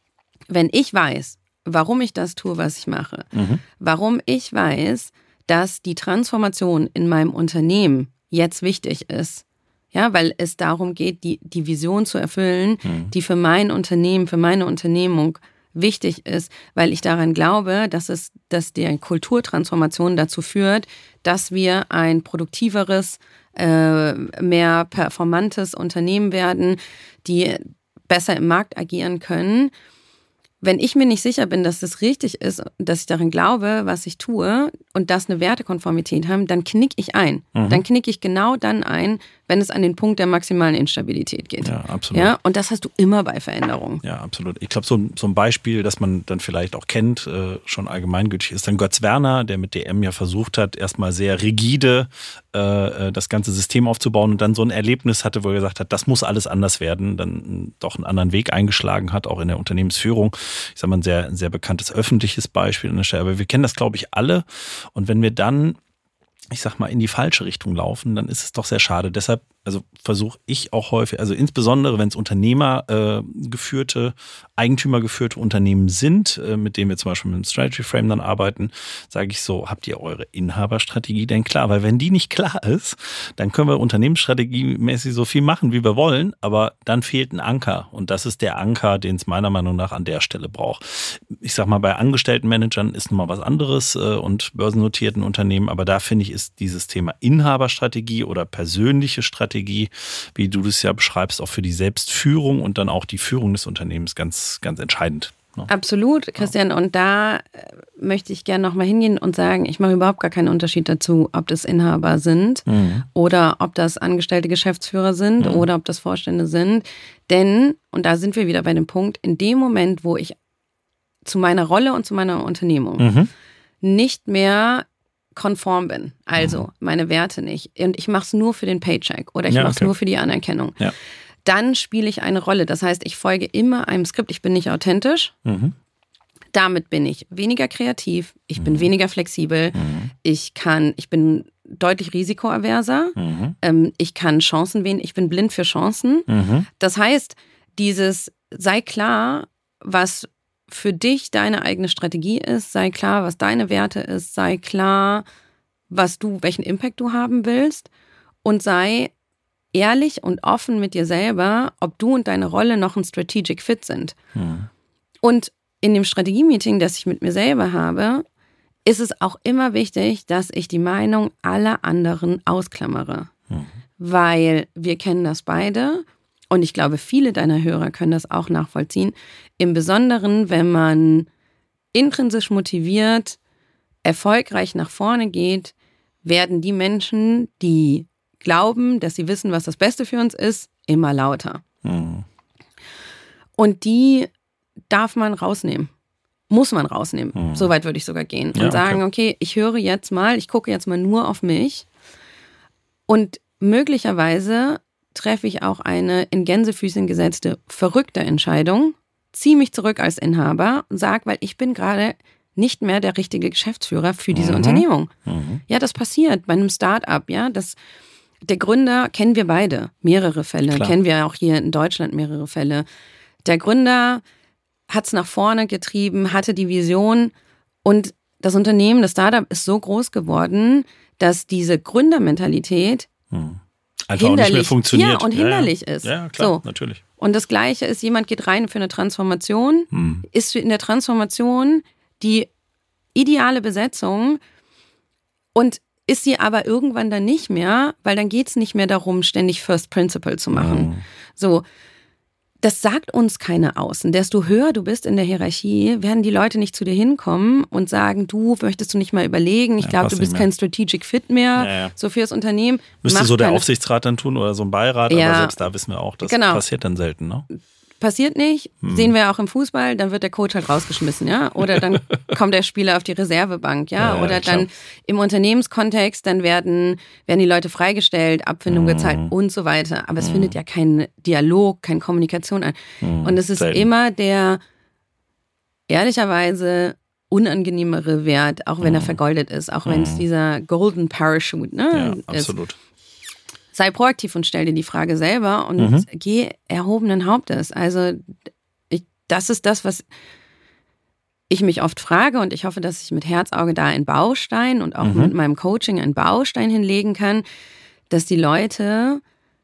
wenn ich weiß, warum ich das tue, was ich mache, mhm. warum ich weiß, dass die Transformation in meinem Unternehmen jetzt wichtig ist, ja, weil es darum geht, die, die Vision zu erfüllen, mhm. die für mein Unternehmen, für meine Unternehmung wichtig ist, weil ich daran glaube, dass es, dass die Kulturtransformation dazu führt, dass wir ein produktiveres, äh, mehr performantes Unternehmen werden, die besser im Markt agieren können. Wenn ich mir nicht sicher bin, dass das richtig ist, dass ich daran glaube, was ich tue und das eine Wertekonformität haben, dann knick ich ein. Mhm. Dann knick ich genau dann ein, wenn es an den Punkt der maximalen Instabilität geht. Ja, absolut. Ja, und das hast du immer bei Veränderungen. Ja, absolut. Ich glaube, so, so ein Beispiel, das man dann vielleicht auch kennt, äh, schon allgemeingültig, ist dann Götz Werner, der mit D M ja versucht hat, erstmal sehr rigide äh, das ganze System aufzubauen und dann so ein Erlebnis hatte, wo er gesagt hat, das muss alles anders werden, dann doch einen anderen Weg eingeschlagen hat, auch in der Unternehmensführung. Ich sage mal, ein sehr, ein sehr bekanntes öffentliches Beispiel an der Stelle, aber wir kennen das, glaube ich, alle. Und wenn wir dann, ich sag mal, in die falsche Richtung laufen, dann ist es doch sehr schade. Deshalb, also versuche ich auch häufig, also insbesondere wenn es Unternehmer äh, geführte, Eigentümer geführte Unternehmen sind, äh, mit denen wir zum Beispiel mit dem Strategy Frame dann arbeiten, sage ich so, habt ihr eure Inhaberstrategie denn klar? Weil wenn die nicht klar ist, dann können wir unternehmensstrategiemäßig so viel machen, wie wir wollen, aber dann fehlt ein Anker. Und das ist der Anker, den es meiner Meinung nach an der Stelle braucht. Ich sag mal, bei Angestelltenmanagern ist nun mal was anderes äh, und börsennotierten Unternehmen, aber da finde ich, ist dieses Thema Inhaberstrategie oder persönliche Strategie, wie du das ja beschreibst, auch für die Selbstführung und dann auch die Führung des Unternehmens ganz, ganz entscheidend. Ne? Absolut, Christian. Und da möchte ich gerne nochmal hingehen und sagen, ich mache überhaupt gar keinen Unterschied dazu, ob das Inhaber sind mhm. oder ob das angestellte Geschäftsführer sind mhm. oder ob das Vorstände sind. Denn, und da sind wir wieder bei dem Punkt, in dem Moment, wo ich zu meiner Rolle und zu meiner Unternehmung mhm. nicht mehr konform bin, also mhm. meine Werte nicht, und ich mache es nur für den Paycheck oder ich ja, mache es okay. nur für die Anerkennung, ja. dann spiele ich eine Rolle. Das heißt, ich folge immer einem Skript, ich bin nicht authentisch. Mhm. Damit bin ich weniger kreativ, ich mhm. bin weniger flexibel, mhm. ich kann, ich bin deutlich risikoaverser, mhm. ähm, ich kann Chancen wählen, ich bin blind für Chancen. Mhm. Das heißt, dieses sei klar, was für dich deine eigene Strategie ist, sei klar, was deine Werte ist, sei klar, was du, welchen Impact du haben willst und sei ehrlich und offen mit dir selber, ob du und deine Rolle noch ein Strategic Fit sind. Hm. Und in dem Strategie-Meeting, das ich mit mir selber habe, ist es auch immer wichtig, dass ich die Meinung aller anderen ausklammere. Hm. Weil wir kennen das beide. Und ich glaube, viele deiner Hörer können das auch nachvollziehen. Im Besonderen, wenn man intrinsisch motiviert, erfolgreich nach vorne geht, werden die Menschen, die glauben, dass sie wissen, was das Beste für uns ist, immer lauter. Mhm. Und die darf man rausnehmen. Muss man rausnehmen. Mhm. So weit würde ich sogar gehen. Und ja, sagen, okay. okay, ich höre jetzt mal, ich gucke jetzt mal nur auf mich. Und möglicherweise treffe ich auch eine in Gänsefüßchen gesetzte, verrückte Entscheidung, ziehe mich zurück als Inhaber und sage, weil ich bin gerade nicht mehr der richtige Geschäftsführer für diese mhm. Unternehmung. Mhm. Ja, das passiert bei einem Start-up, ja, das, der Gründer kennen wir beide, mehrere Fälle, Klar. kennen wir auch hier in Deutschland mehrere Fälle. Der Gründer hat es nach vorne getrieben, hatte die Vision und das Unternehmen, das Startup ist so groß geworden, dass diese Gründermentalität mhm. einfach auch nicht mehr funktioniert. Ja, und ja, hinderlich ja. ist. Ja, klar, so. natürlich. Und das Gleiche ist, jemand geht rein für eine Transformation, hm. ist in der Transformation die ideale Besetzung und ist sie aber irgendwann dann nicht mehr, weil dann geht es nicht mehr darum, ständig First Principle zu machen. Hm. So, das sagt uns keiner außen. Desto höher du bist in der Hierarchie, werden die Leute nicht zu dir hinkommen und sagen, du, möchtest du nicht mal überlegen, ich ja, glaube, du bist kein Strategic Fit mehr, ja, ja. so fürs Unternehmen. Müsste so der keine... Aufsichtsrat dann tun oder so ein Beirat, ja. aber selbst da wissen wir auch, das genau. passiert dann selten, ne? Passiert nicht, hm. sehen wir auch im Fußball, dann wird der Coach halt rausgeschmissen, ja, oder dann kommt der Spieler auf die Reservebank, ja, ja oder dann im Unternehmenskontext, dann werden, werden die Leute freigestellt, Abfindung hm. gezahlt und so weiter, aber es hm. findet ja kein Dialog, keine Kommunikation an hm. und es ist Selten. immer der ehrlicherweise unangenehmere Wert, auch wenn hm. er vergoldet ist, auch wenn es hm. dieser Golden Parachute ne, ja, ist. absolut. sei proaktiv und stell dir die Frage selber und Mhm. geh erhobenen Hauptes. Also ich, das ist das, was ich mich oft frage und ich hoffe, dass ich mit Herzauge da einen Baustein und auch Mhm. mit meinem Coaching einen Baustein hinlegen kann, dass die Leute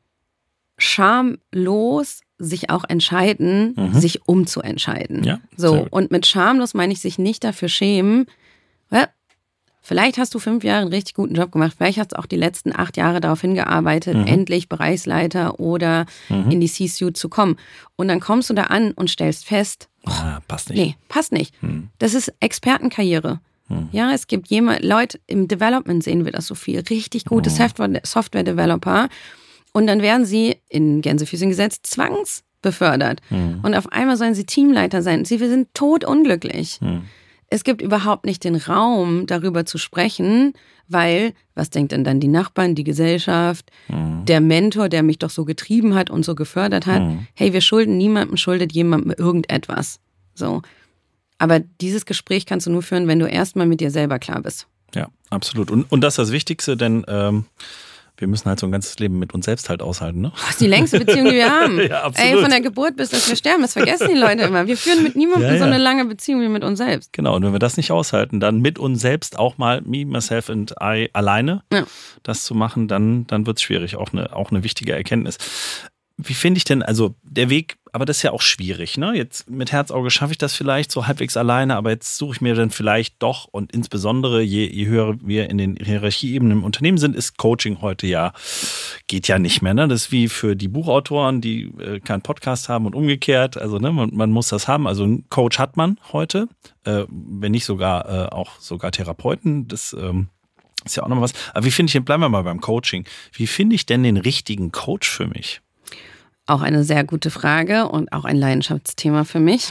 schamlos sich auch entscheiden, Mhm. sich umzuentscheiden. Ja, sehr So, gut. und mit schamlos meine ich sich nicht dafür schämen, ja, vielleicht hast du fünf Jahre einen richtig guten Job gemacht, vielleicht hast du auch die letzten acht Jahre darauf hingearbeitet, Mhm. endlich Bereichsleiter oder Mhm. in die C-Suite zu kommen. Und dann kommst du da an und stellst fest, Ah, passt nicht. nee, passt nicht. Hm. Das ist Expertenkarriere. Hm. Ja, es gibt jemand, Leute, im Development sehen wir das so viel, richtig gute Software- Software-Developer und dann werden sie, in Gänsefüßchen gesetzt, zwangsbefördert. Hm. Und auf einmal sollen sie Teamleiter sein. Sie sind totunglücklich. Hm. Es gibt überhaupt nicht den Raum, darüber zu sprechen, weil, was denkt denn dann die Nachbarn, die Gesellschaft, Hm. der Mentor, der mich doch so getrieben hat und so gefördert hat? Hm. Hey, wir schulden niemandem, schuldet jemandem irgendetwas. So. Aber dieses Gespräch kannst du nur führen, wenn du erstmal mit dir selber klar bist. Ja, absolut. Und, und das ist das Wichtigste, denn ähm, wir müssen halt so ein ganzes Leben mit uns selbst halt aushalten, ne? Das ist die längste Beziehung, die wir haben. Ja, absolut. Ey, von der Geburt bis dass wir sterben, das vergessen die Leute immer. Wir führen mit niemandem Ja, ja. so eine lange Beziehung wie mit uns selbst. Genau, und wenn wir das nicht aushalten, dann mit uns selbst auch mal me, myself and I alleine Ja. das zu machen, dann, dann wird es schwierig. Auch eine, auch eine wichtige Erkenntnis. Wie finde ich denn, also der Weg, aber das ist ja auch schwierig, ne? Jetzt mit Herzauge schaffe ich das vielleicht so halbwegs alleine, aber jetzt suche ich mir dann vielleicht doch und insbesondere je, je höher wir in den Hierarchieebenen im Unternehmen sind, ist Coaching heute ja, geht ja nicht mehr, ne? Das ist wie für die Buchautoren, die äh, keinen Podcast haben und umgekehrt, also ne, man, man muss das haben, also einen Coach hat man heute, äh, wenn nicht sogar äh, auch sogar Therapeuten, das ähm, ist ja auch noch was. Aber wie finde ich denn, bleiben wir mal beim Coaching, wie finde ich denn den richtigen Coach für mich? Auch eine sehr gute Frage und auch ein Leidenschaftsthema für mich.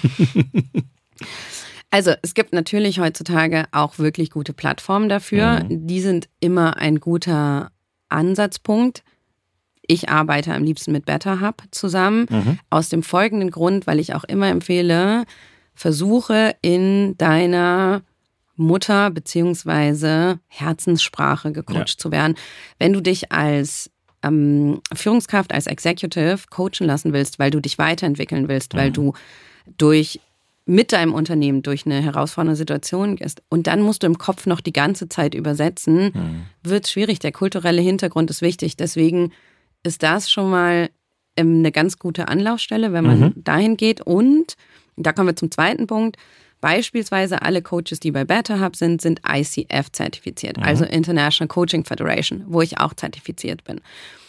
Also es gibt natürlich heutzutage auch wirklich gute Plattformen dafür. Mhm. Die sind immer ein guter Ansatzpunkt. Ich arbeite am liebsten mit BetterHub zusammen. Mhm. Aus dem folgenden Grund, weil ich auch immer empfehle, versuche in deiner Mutter- beziehungsweise Herzenssprache gecoacht Ja. zu werden. Wenn du dich als ähm, Führungskraft, als Executive coachen lassen willst, weil du dich weiterentwickeln willst, weil Mhm. du durch mit deinem Unternehmen durch eine herausfordernde Situation gehst und dann musst du im Kopf noch die ganze Zeit übersetzen, Mhm. wird schwierig. Der kulturelle Hintergrund ist wichtig. Deswegen ist das schon mal ähm, eine ganz gute Anlaufstelle, wenn man Mhm. dahin geht. Und da kommen wir zum zweiten Punkt. Beispielsweise alle Coaches, die bei BetterHub sind, sind I C F zertifiziert, Mhm. also International Coaching Federation, wo ich auch zertifiziert bin.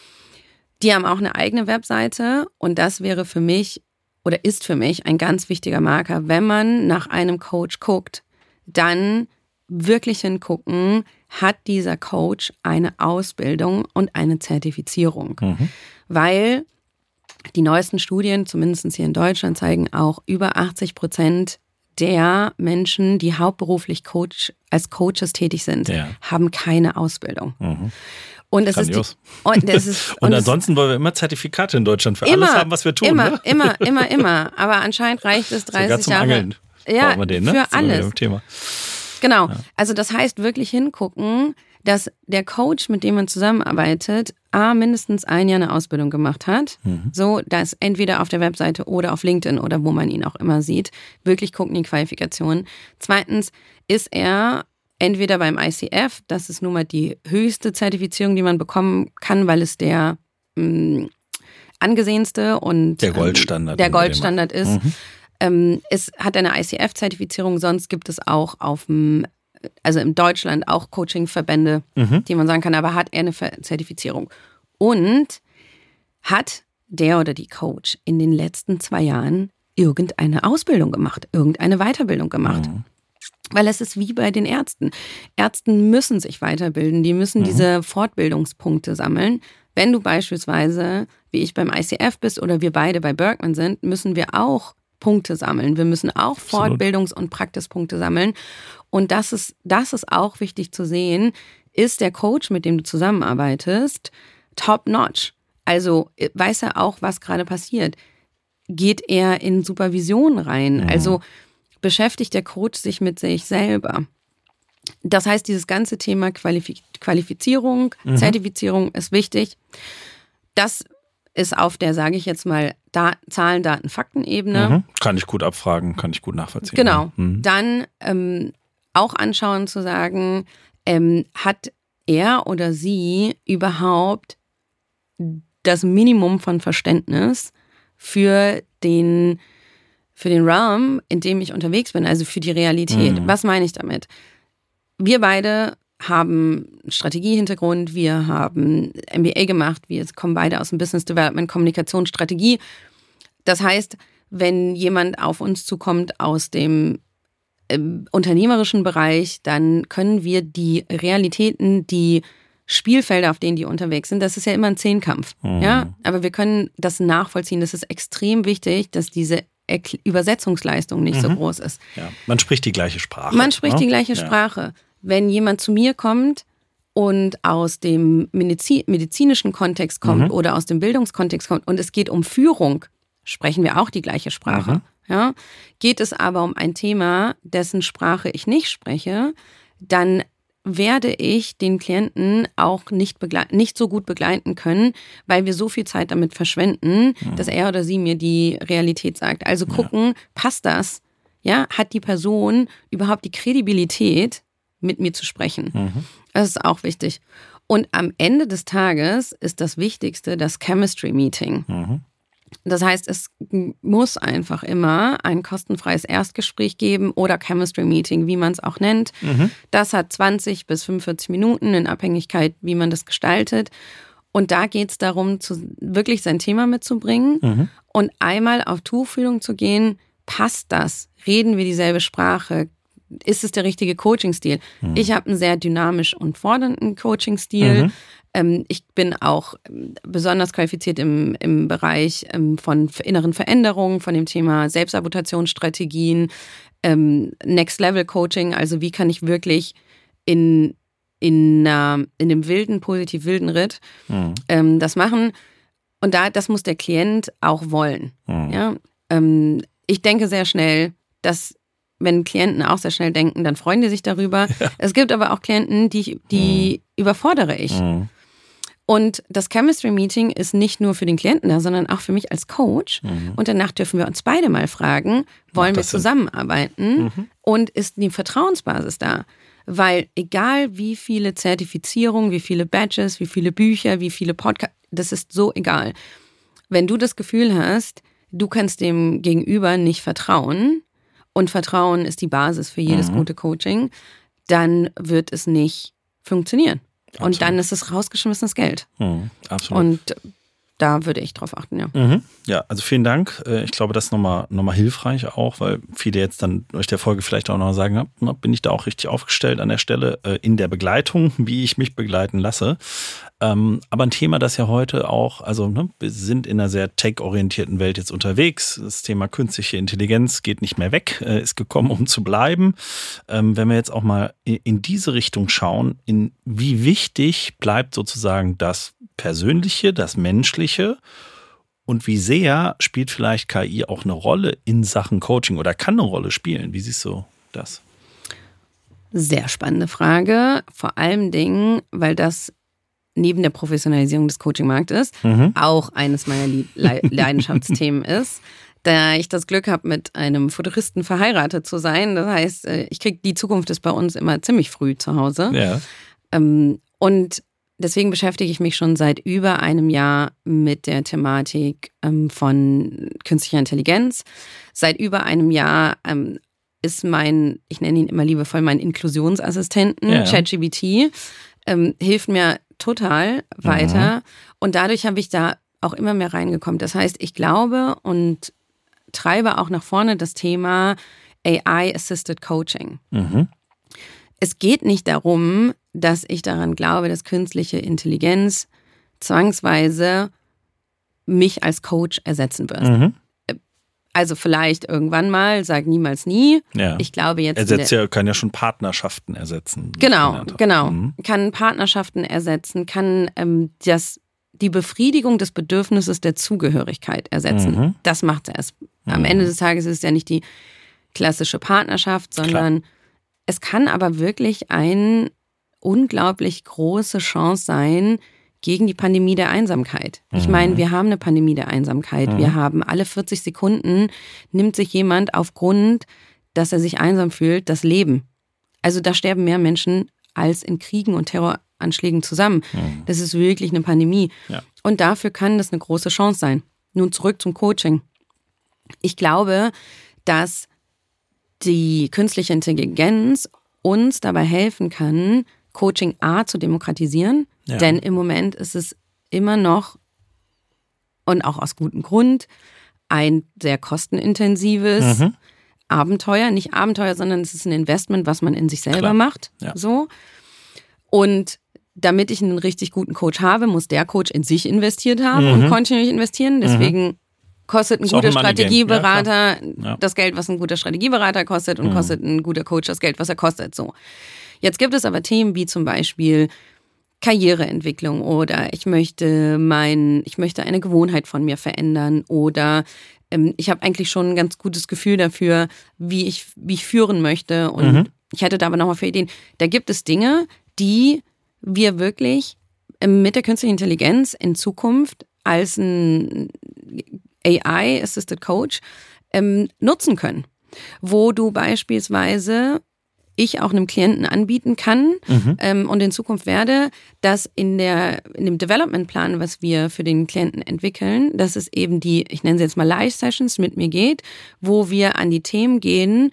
Die haben auch eine eigene Webseite und das wäre für mich oder ist für mich ein ganz wichtiger Marker. Wenn man nach einem Coach guckt, dann wirklich hingucken, hat dieser Coach eine Ausbildung und eine Zertifizierung. Mhm. Weil die neuesten Studien, zumindest hier in Deutschland, zeigen auch, über achtzig Prozent der Menschen, die hauptberuflich Coach, als Coaches tätig sind, Ja. haben keine Ausbildung. Mhm. Und es ist, die, Grandios. und es ist Und, es- ansonsten wollen wir immer Zertifikate in Deutschland für immer, alles haben, was wir tun. Immer, ne? immer, immer, immer. Aber anscheinend reicht es dreißig Sogar zum Jahre. Angeln Ja, brauchen wir den, ne? für Jetzt sind wir alles. beim Thema. Genau. Also das heißt wirklich hingucken, dass der Coach, mit dem man zusammenarbeitet, A, mindestens ein Jahr eine Ausbildung gemacht hat. Mhm. So, dass entweder auf der Webseite oder auf LinkedIn oder wo man ihn auch immer sieht, wirklich gucken die Qualifikationen. Zweitens ist er entweder beim I C F, das ist nun mal die höchste Zertifizierung, die man bekommen kann, weil es der mh, angesehenste und Der Goldstandard. ähm, der nennen wir den Goldstandard mal. ist. Mhm. Ähm, es hat eine I C F-Zertifizierung, sonst gibt es auch auf dem, also in Deutschland auch Coaching-Verbände, Mhm. die man sagen kann, aber hat er eine Ver- Zertifizierung? Und hat der oder die Coach in den letzten zwei Jahren irgendeine Ausbildung gemacht, irgendeine Weiterbildung gemacht? Mhm. Weil es ist wie bei den Ärzten. Ärzten müssen sich weiterbilden, die müssen Mhm. diese Fortbildungspunkte sammeln. Wenn du beispielsweise, wie ich beim I C F bist oder wir beide bei Berkman sind, müssen wir auch Punkte sammeln. Wir müssen auch Absolut. Fortbildungs- und Praxispunkte sammeln. Und das ist, das ist auch wichtig zu sehen, ist der Coach, mit dem du zusammenarbeitest, top-notch. Also weiß er auch, was gerade passiert. Geht er in Supervision rein? Mhm. Also beschäftigt der Coach sich mit sich selber? Das heißt, dieses ganze Thema Qualif- Qualifizierung, mhm. Zertifizierung ist wichtig. Das ist auf der, sage ich jetzt mal, da- Zahlen, Daten, Fakten-Ebene. Mhm. Kann ich gut abfragen, kann ich gut nachvollziehen. Genau. Mhm. Dann ähm, auch anschauen zu sagen, ähm, hat er oder sie überhaupt das Minimum von Verständnis für den, für den Realm, in dem ich unterwegs bin, also für die Realität. Mhm. Was meine ich damit? Wir beide haben einen Strategiehintergrund, wir haben M B A gemacht, wir kommen beide aus dem Business Development, Kommunikationsstrategie. Das heißt, wenn jemand auf uns zukommt aus dem äh, unternehmerischen Bereich, dann können wir die Realitäten, die Spielfelder, auf denen die unterwegs sind, das ist ja immer ein Zehnkampf. Mhm. Ja? Aber wir können das nachvollziehen. Das ist extrem wichtig, dass diese Erkl- Übersetzungsleistung nicht mhm. so groß ist. Ja. Man spricht die gleiche Sprache. Man spricht ne? die gleiche ja. Sprache. Wenn jemand zu mir kommt und aus dem Medizi- medizinischen Kontext kommt mhm. oder aus dem Bildungskontext kommt und es geht um Führung, sprechen wir auch die gleiche Sprache. Mhm. Ja? Geht es aber um ein Thema, dessen Sprache ich nicht spreche, dann werde ich den Klienten auch nicht, begle- nicht so gut begleiten können, weil wir so viel Zeit damit verschwenden, mhm. dass er oder sie mir die Realität sagt. Also gucken, ja. passt das? Ja, hat die Person überhaupt die Kredibilität, mit mir zu sprechen? Mhm. Das ist auch wichtig. Und am Ende des Tages ist das Wichtigste das Chemistry-Meeting. Mhm. Das heißt, es muss einfach immer ein kostenfreies Erstgespräch geben oder Chemistry-Meeting, wie man es auch nennt. Mhm. Das hat zwanzig bis fünfundvierzig Minuten in Abhängigkeit, wie man das gestaltet. Und da geht es darum, zu, wirklich sein Thema mitzubringen mhm. und einmal auf Tuchfühlung zu gehen. Passt das? Reden wir dieselbe Sprache? Ist es der richtige Coaching-Stil? Mhm. Ich habe einen sehr dynamisch und fordernden Coaching-Stil. Mhm. Ähm, ich bin auch besonders qualifiziert im, im Bereich ähm, von inneren Veränderungen, von dem Thema Selbstsabotationsstrategien, ähm, Next-Level-Coaching. Also wie kann ich wirklich in, in, äh, in dem wilden, positiv wilden Ritt mhm. ähm, das machen? Und da, das muss der Klient auch wollen. Mhm. Ja? Ähm, ich denke sehr schnell, dass wenn Klienten auch sehr schnell denken, dann freuen die sich darüber. Ja. Es gibt aber auch Klienten, die, die mhm. überfordere ich. Mhm. Und das Chemistry-Meeting ist nicht nur für den Klienten da, sondern auch für mich als Coach. Mhm. Und danach dürfen wir uns beide mal fragen, wollen wir zusammenarbeiten mhm. und ist die Vertrauensbasis da? Weil egal wie viele Zertifizierungen, wie viele Badges, wie viele Bücher, wie viele Podcasts, das ist so egal. Wenn du das Gefühl hast, du kannst dem Gegenüber nicht vertrauen, und Vertrauen ist die Basis für jedes mhm. gute Coaching, dann wird es nicht funktionieren. Absolut. Und dann ist es rausgeschmissenes Geld. Mhm. Absolut. Und da würde ich drauf achten, ja. Mhm. Ja, also vielen Dank. Ich glaube, das ist nochmal noch mal hilfreich auch, weil viele jetzt dann durch der Folge vielleicht auch noch sagen, na, bin ich da auch richtig aufgestellt an der Stelle in der Begleitung, wie ich mich begleiten lasse. Ähm, aber ein Thema, das ja heute auch, also ne, wir sind in einer sehr tech-orientierten Welt jetzt unterwegs. Das Thema künstliche Intelligenz geht nicht mehr weg, äh, ist gekommen, um zu bleiben. Ähm, wenn wir jetzt auch mal in, in diese Richtung schauen, in wie wichtig bleibt sozusagen das Persönliche, das Menschliche und wie sehr spielt vielleicht K I auch eine Rolle in Sachen Coaching oder kann eine Rolle spielen? Wie siehst du das? Sehr spannende Frage. Vor allem Dingen, weil das neben der Professionalisierung des Coaching-Marktes mhm. auch eines meiner Le- Leidenschaftsthemen ist, da ich das Glück habe, mit einem Futuristen verheiratet zu sein. Das heißt, ich kriege die Zukunft ist bei uns immer ziemlich früh zu Hause. Ja. Und deswegen beschäftige ich mich schon seit über einem Jahr mit der Thematik von künstlicher Intelligenz. Seit über einem Jahr ist mein, ich nenne ihn immer liebevoll, mein Inklusionsassistenten, ja. ChatGPT, hilft mir total weiter. Mhm. Und dadurch habe ich da auch immer mehr reingekommen. Das heißt, ich glaube und treibe auch nach vorne das Thema A I-Assisted Coaching. Mhm. Es geht nicht darum, dass ich daran glaube, dass künstliche Intelligenz zwangsweise mich als Coach ersetzen wird. Mhm. Also vielleicht irgendwann mal, sag niemals nie. Ja. Ich glaube jetzt. Ersetzt ja, kann ja schon Partnerschaften ersetzen. Genau, genau. Mhm. Kann Partnerschaften ersetzen, kann ähm, das, die Befriedigung des Bedürfnisses der Zugehörigkeit ersetzen. Mhm. Das macht es erst. Mhm. Am Ende des Tages ist es ja nicht die klassische Partnerschaft, sondern Klar. es kann aber wirklich eine unglaublich große Chance sein gegen die Pandemie der Einsamkeit. Mhm. Ich meine, wir haben eine Pandemie der Einsamkeit. Mhm. Wir haben alle vierzig Sekunden nimmt sich jemand aufgrund, dass er sich einsam fühlt, das Leben. Also da sterben mehr Menschen als in Kriegen und Terroranschlägen zusammen. Mhm. Das ist wirklich eine Pandemie. Ja. Und dafür kann das eine große Chance sein. Nun zurück zum Coaching. Ich glaube, dass die künstliche Intelligenz uns dabei helfen kann, Coaching A zu demokratisieren. Ja. Denn im Moment ist es immer noch und auch aus gutem Grund ein sehr kostenintensives mhm. Abenteuer. Nicht Abenteuer, sondern es ist ein Investment, was man in sich selber Klar. macht. Ja. So. Und damit ich einen richtig guten Coach habe, muss der Coach in sich investiert haben mhm. und kontinuierlich investieren. Deswegen mhm. kostet ein guter Strategieberater ja, ja. das Geld, was ein guter Strategieberater kostet und mhm. kostet ein guter Coach das Geld, was er kostet. So. Jetzt gibt es aber Themen wie zum Beispiel Karriereentwicklung oder ich möchte mein, ich möchte eine Gewohnheit von mir verändern oder ähm, ich habe eigentlich schon ein ganz gutes Gefühl dafür, wie ich, wie ich führen möchte und mhm. ich hätte da aber nochmal für Ideen. Da gibt es Dinge, die wir wirklich mit der künstlichen Intelligenz in Zukunft als ein A I-Assisted Coach ähm, nutzen können, wo du beispielsweise ich auch einem Klienten anbieten kann mhm. ähm, und in Zukunft werde, dass in der in dem Development-Plan, was wir für den Klienten entwickeln, dass es eben die, ich nenne sie jetzt mal Live-Sessions mit mir geht, wo wir an die Themen gehen,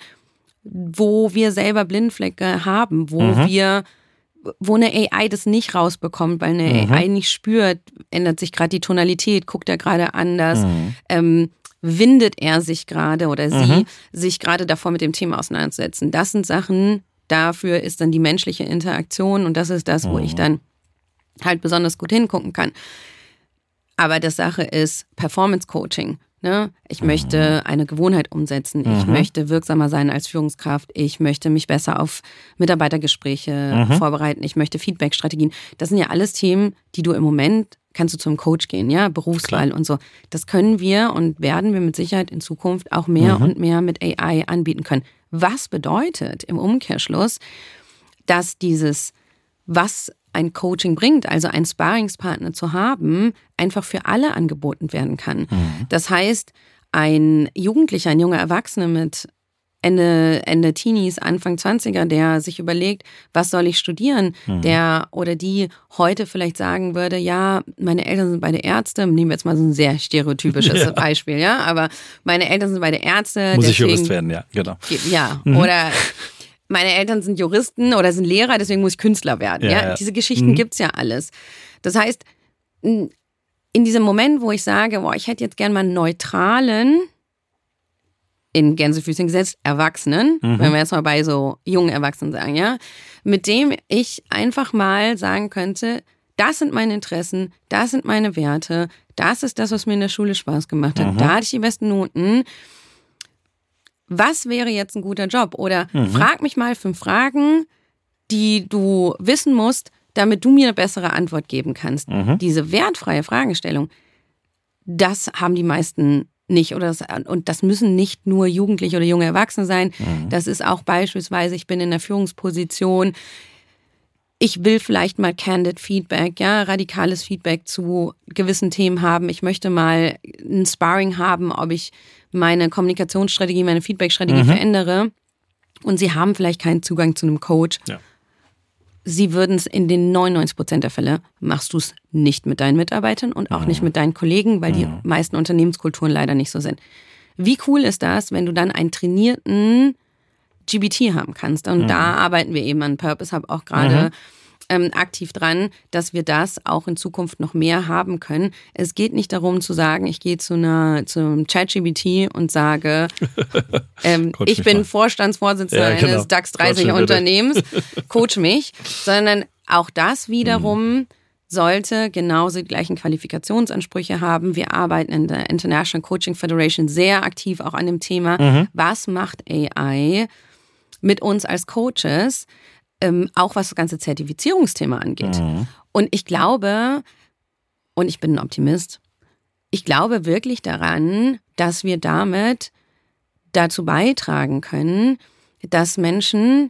wo wir selber Blindflecke haben, wo mhm. wir wo eine A I das nicht rausbekommt, weil eine mhm. A I nicht spürt, ändert sich gerade die Tonalität, guckt er gerade anders, mhm. ähm, windet er sich gerade oder sie mhm. sich gerade davor mit dem Thema auseinanderzusetzen. Das sind Sachen, dafür ist dann die menschliche Interaktion und das ist das, wo mhm. ich dann halt besonders gut hingucken kann. Aber das Sache ist Performance Coaching. Ne? Ich mhm. möchte eine Gewohnheit umsetzen. Ich mhm. möchte wirksamer sein als Führungskraft. Ich möchte mich besser auf Mitarbeitergespräche mhm. vorbereiten. Ich möchte Feedback-Strategien. Das sind ja alles Themen, die du im Moment kannst du zum Coach gehen, ja, Berufswahl Klar. und so. Das können wir und werden wir mit Sicherheit in Zukunft auch mehr mhm. und mehr mit A I anbieten können. Was bedeutet im Umkehrschluss, dass dieses, was ein Coaching bringt, also einen Sparringspartner zu haben, einfach für alle angeboten werden kann. Mhm. Das heißt, ein Jugendlicher, ein junger Erwachsener mit Ende, Ende Teenies, Anfang zwanziger, der sich überlegt, was soll ich studieren, mhm. der oder die heute vielleicht sagen würde, ja, meine Eltern sind beide Ärzte, nehmen wir jetzt mal so ein sehr stereotypisches ja. Beispiel, ja, aber meine Eltern sind beide Ärzte. Muss deswegen, ich Jurist werden, ja, genau. Ja, mhm. oder meine Eltern sind Juristen oder sind Lehrer, deswegen muss ich Künstler werden, ja. ja? Diese Geschichten mhm. gibt's ja alles. Das heißt, in diesem Moment, wo ich sage, boah, ich hätte jetzt gern mal einen neutralen, in Gänsefüßchen gesetzt, Erwachsenen, mhm. wenn wir jetzt mal bei so jungen Erwachsenen sagen, ja, mit dem ich einfach mal sagen könnte, das sind meine Interessen, das sind meine Werte, das ist das, was mir in der Schule Spaß gemacht hat, mhm. da hatte ich die besten Noten. Was wäre jetzt ein guter Job? Oder mhm. frag mich mal fünf Fragen, die du wissen musst, damit du mir eine bessere Antwort geben kannst. Mhm. Diese wertfreie Fragestellung, das haben die meisten nicht oder das, und das müssen nicht nur Jugendliche oder junge Erwachsene sein. Mhm. Das ist auch beispielsweise, ich bin in der Führungsposition, ich will vielleicht mal candid Feedback, ja, radikales Feedback zu gewissen Themen haben. Ich möchte mal ein Sparring haben, ob ich meine Kommunikationsstrategie, meine Feedback-Strategie mhm. verändere. Und sie haben vielleicht keinen Zugang zu einem Coach. Ja. Sie würden es in den neunundneunzig Prozent der Fälle, machst du es nicht mit deinen Mitarbeitern und auch mhm. nicht mit deinen Kollegen, weil mhm. die meisten Unternehmenskulturen leider nicht so sind. Wie cool ist das, wenn du dann einen trainierten G B T haben kannst? Und mhm. da arbeiten wir eben an Purpose Hub auch gerade mhm. ähm, aktiv dran, dass wir das auch in Zukunft noch mehr haben können. Es geht nicht darum zu sagen, ich gehe zu einer zum ChatGPT und sage, ähm, ich bin mal. Vorstandsvorsitzender ja, genau. eines DAX dreißig Unternehmens, coach mich, sondern auch das wiederum mhm. sollte genauso die gleichen Qualifikationsansprüche haben. Wir arbeiten in der International Coaching Federation sehr aktiv auch an dem Thema, mhm. was macht A I mit uns als Coaches, ähm, auch was das ganze Zertifizierungsthema angeht. Mhm. Und ich glaube, und ich bin ein Optimist, ich glaube wirklich daran, dass wir damit dazu beitragen können, dass Menschen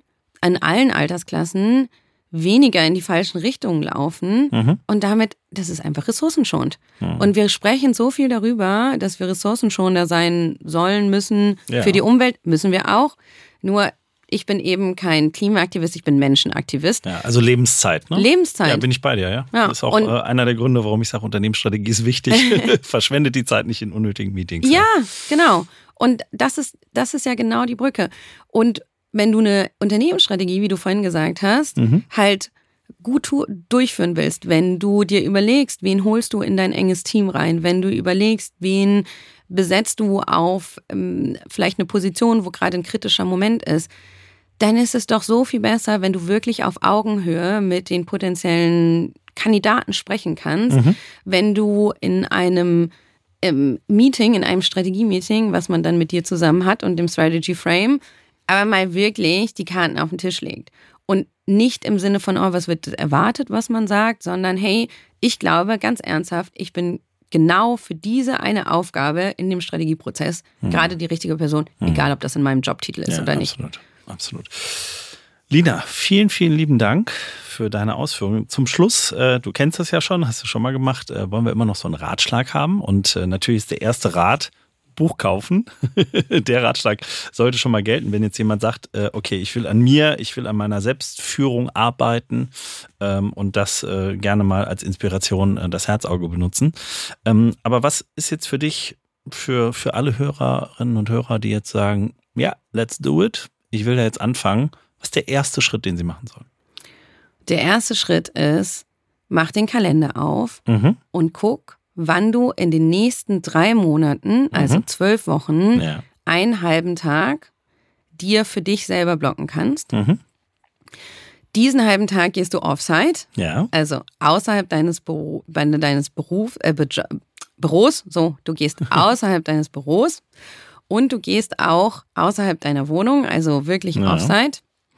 an allen Altersklassen weniger in die falschen Richtungen laufen mhm. und damit, das ist einfach ressourcenschonend. Mhm. Und wir sprechen so viel darüber, dass wir ressourcenschonender sein sollen, müssen, ja. für die Umwelt müssen wir auch. Nur ich bin eben kein Klimaaktivist, ich bin Menschenaktivist. Ja, also Lebenszeit, ne? Lebenszeit. Ja, bin ich bei dir, ja. ja. Das ist auch und, äh, einer der Gründe, warum ich sage, Unternehmensstrategie ist wichtig. Verschwendet die Zeit nicht in unnötigen Meetings. Ja, ja, genau. Und das ist, das ist ja genau die Brücke. Und wenn du eine Unternehmensstrategie, wie du vorhin gesagt hast, mhm. halt gut tu- durchführen willst, wenn du dir überlegst, wen holst du in dein enges Team rein, wenn du überlegst, wen besetzt du auf ähm, vielleicht eine Position, wo gerade ein kritischer Moment ist, dann ist es doch so viel besser, wenn du wirklich auf Augenhöhe mit den potenziellen Kandidaten sprechen kannst, mhm. wenn du in einem im Meeting, in einem Strategie-Meeting, was man dann mit dir zusammen hat und dem Strategy Frame, aber mal wirklich die Karten auf den Tisch legt. Und nicht im Sinne von, oh, was wird erwartet, was man sagt, sondern hey, ich glaube ganz ernsthaft, ich bin genau für diese eine Aufgabe in dem Strategieprozess hm. gerade die richtige Person, hm. egal ob das in meinem Jobtitel ist ja, oder absolut, nicht. Absolut. Lina, vielen, vielen lieben Dank für deine Ausführungen. Zum Schluss, äh, du kennst das ja schon, hast du schon mal gemacht, äh, wollen wir immer noch so einen Ratschlag haben. Und äh, natürlich ist der erste Rat, Buch kaufen. Der Ratschlag sollte schon mal gelten, wenn jetzt jemand sagt, äh, okay, ich will an mir, ich will an meiner Selbstführung arbeiten ähm, und das äh, gerne mal als Inspiration äh, das Herzauge benutzen. Ähm, aber was ist jetzt für dich, für, für alle Hörerinnen und Hörer, die jetzt sagen, ja, let's do it, ich will da jetzt anfangen, was ist der erste Schritt, den sie machen sollen? Der erste Schritt ist, mach den Kalender auf mhm. und guck, wann du in den nächsten drei Monaten, also mhm. zwölf Wochen, ja. einen halben Tag dir für dich selber blocken kannst. Mhm. Diesen halben Tag gehst du offsite, ja. also außerhalb deines, Büro, deines Beruf, äh, Büros. So, du gehst außerhalb deines Büros und du gehst auch außerhalb deiner Wohnung, also wirklich ja. offsite.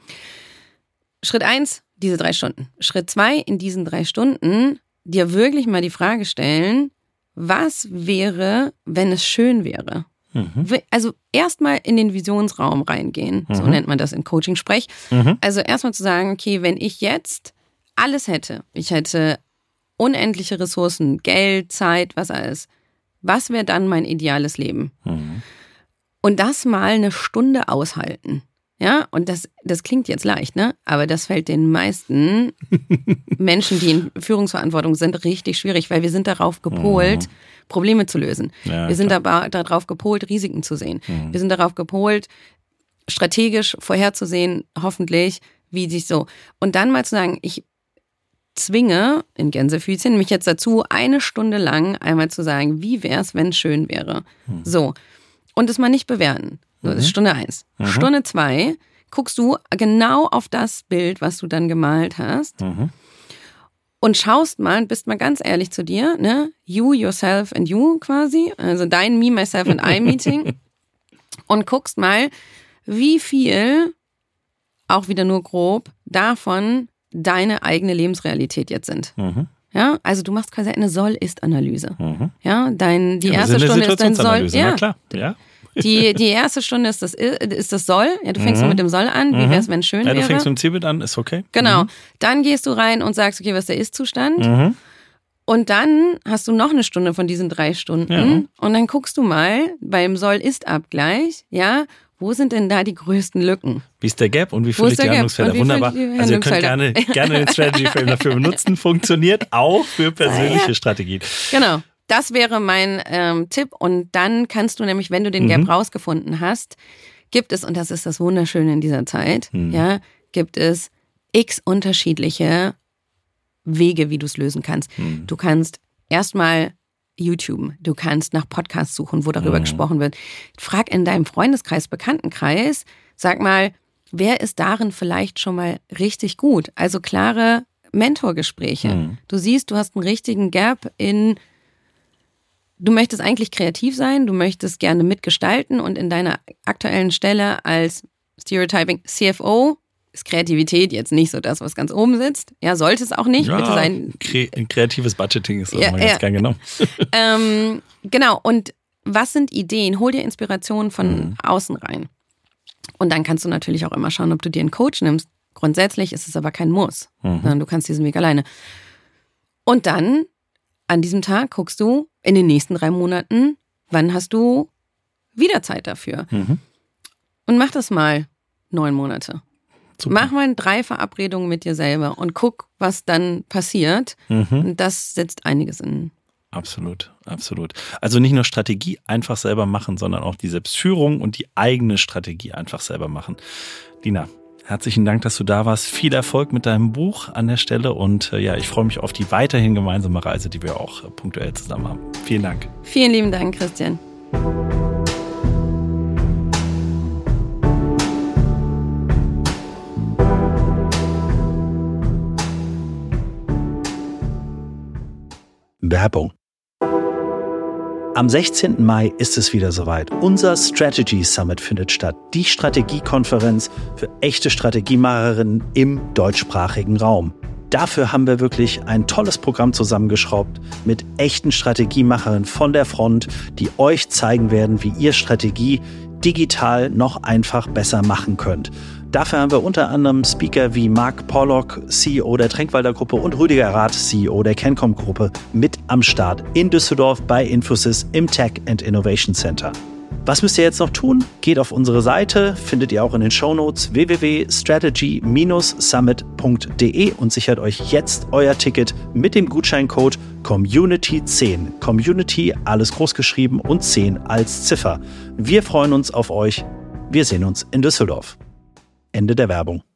Schritt eins, diese drei Stunden. Schritt zwei, in diesen drei Stunden dir wirklich mal die Frage stellen, was wäre, wenn es schön wäre? Mhm. Also erstmal in den Visionsraum reingehen, mhm. so nennt man das in Coaching-Sprech. Mhm. Also erstmal zu sagen, okay, wenn ich jetzt alles hätte, ich hätte unendliche Ressourcen, Geld, Zeit, was alles, was wäre dann mein ideales Leben? Mhm. Und das mal eine Stunde aushalten. Ja, und das, das klingt jetzt leicht, ne? Aber das fällt den meisten Menschen, die in Führungsverantwortung sind, richtig schwierig, weil wir sind darauf gepolt, mhm. Probleme zu lösen. Ja, wir sind aber darauf gepolt, Risiken zu sehen. Mhm. Wir sind darauf gepolt, strategisch vorherzusehen, hoffentlich, wie sich so. Und dann mal zu sagen, ich zwinge, in Gänsefüßchen, mich jetzt dazu, eine Stunde lang einmal zu sagen, wie wäre es, wenn es schön wäre. Mhm. So. Und es mal nicht bewerten. So, das ist Stunde eins. Mhm. Stunde zwei guckst du genau auf das Bild, was du dann gemalt hast mhm. und schaust mal und bist mal ganz ehrlich zu dir, ne? You, yourself and you quasi, also dein Me, myself and I Meeting und guckst mal, wie viel, auch wieder nur grob, davon deine eigene Lebensrealität jetzt sind. Mhm. Ja, also du machst quasi eine Soll-Ist-Analyse. Mhm. Ja, dein, die ja, erste Stunde ist dein Soll. Ja, na klar, ja. Die, die erste Stunde ist das, ist das Soll. Ja, du fängst mhm. mit dem Soll an. Wie wäre es, wenn es schön ja, wäre? Du fängst mit dem Zielbild an, ist okay. Genau. Mhm. Dann gehst du rein und sagst, okay, was ist der Ist-Zustand? Mhm. Und dann hast du noch eine Stunde von diesen drei Stunden. Ja. Und dann guckst du mal beim Soll-Ist-Abgleich, ja, wo sind denn da die größten Lücken? Wie ist der Gap und wie fülle ich die Handlungsfelder? Wunderbar. Die also ihr könnt gerne, gerne den Strategy Frame dafür benutzen. Funktioniert auch für persönliche ja. Strategien. Genau. Das wäre mein ähm, Tipp. Und dann kannst du nämlich, wenn du den Gap mhm. rausgefunden hast, gibt es, und das ist das Wunderschöne in dieser Zeit, mhm. ja, gibt es x unterschiedliche Wege, wie du es lösen kannst. Mhm. Du kannst erstmal YouTube, du kannst nach Podcasts suchen, wo darüber mhm. gesprochen wird. Frag in deinem Freundeskreis, Bekanntenkreis, sag mal, wer ist darin vielleicht schon mal richtig gut? Also klare Mentorgespräche. Mhm. Du siehst, du hast einen richtigen Gap in, du möchtest eigentlich kreativ sein, du möchtest gerne mitgestalten und in deiner aktuellen Stelle als Stereotyping C F O ist Kreativität jetzt nicht so das, was ganz oben sitzt. Ja, sollte es auch nicht. Ja, bitte sein. Kre- kreatives Budgeting ist das ja, mal ganz ja. gern genommen. ähm, genau, und was sind Ideen? Hol dir Inspiration von mhm. außen rein. Und dann kannst du natürlich auch immer schauen, ob du dir einen Coach nimmst. Grundsätzlich ist es aber kein Muss, Mhm. sondern du kannst diesen Weg alleine. Und dann, an diesem Tag, guckst du in den nächsten drei Monaten, wann hast du wieder Zeit dafür. Mhm. Und mach das mal neun Monate. Super. Mach mal drei Verabredungen mit dir selber und guck, was dann passiert. Mhm. Und das setzt einiges in. Absolut, absolut. Also nicht nur Strategie einfach selber machen, sondern auch die Selbstführung und die eigene Strategie einfach selber machen. Lina, herzlichen Dank, dass du da warst. Viel Erfolg mit deinem Buch an der Stelle und äh, ja, ich freue mich auf die weiterhin gemeinsame Reise, die wir auch äh, punktuell zusammen haben. Vielen Dank. Vielen lieben Dank, Christian. Werbung. Am sechzehnten Mai ist es wieder soweit. Unser Strategy Summit findet statt. Die Strategiekonferenz für echte Strategiemacherinnen im deutschsprachigen Raum. Dafür haben wir wirklich ein tolles Programm zusammengeschraubt mit echten Strategiemacherinnen von der Front, die euch zeigen werden, wie ihr Strategie digital noch einfach besser machen könnt. Dafür haben wir unter anderem Speaker wie Mark Pollock, C E O der Tränkwalder Gruppe und Rüdiger Rath, C E O der Kencom Gruppe, mit am Start in Düsseldorf bei Infosys im Tech and Innovation Center. Was müsst ihr jetzt noch tun? Geht auf unsere Seite, findet ihr auch in den Shownotes w w w punkt strategy dash summit punkt d e und sichert euch jetzt euer Ticket mit dem Gutscheincode Community zehn. Community, alles groß geschrieben und zehn als Ziffer. Wir freuen uns auf euch. Wir sehen uns in Düsseldorf. Ende der Werbung.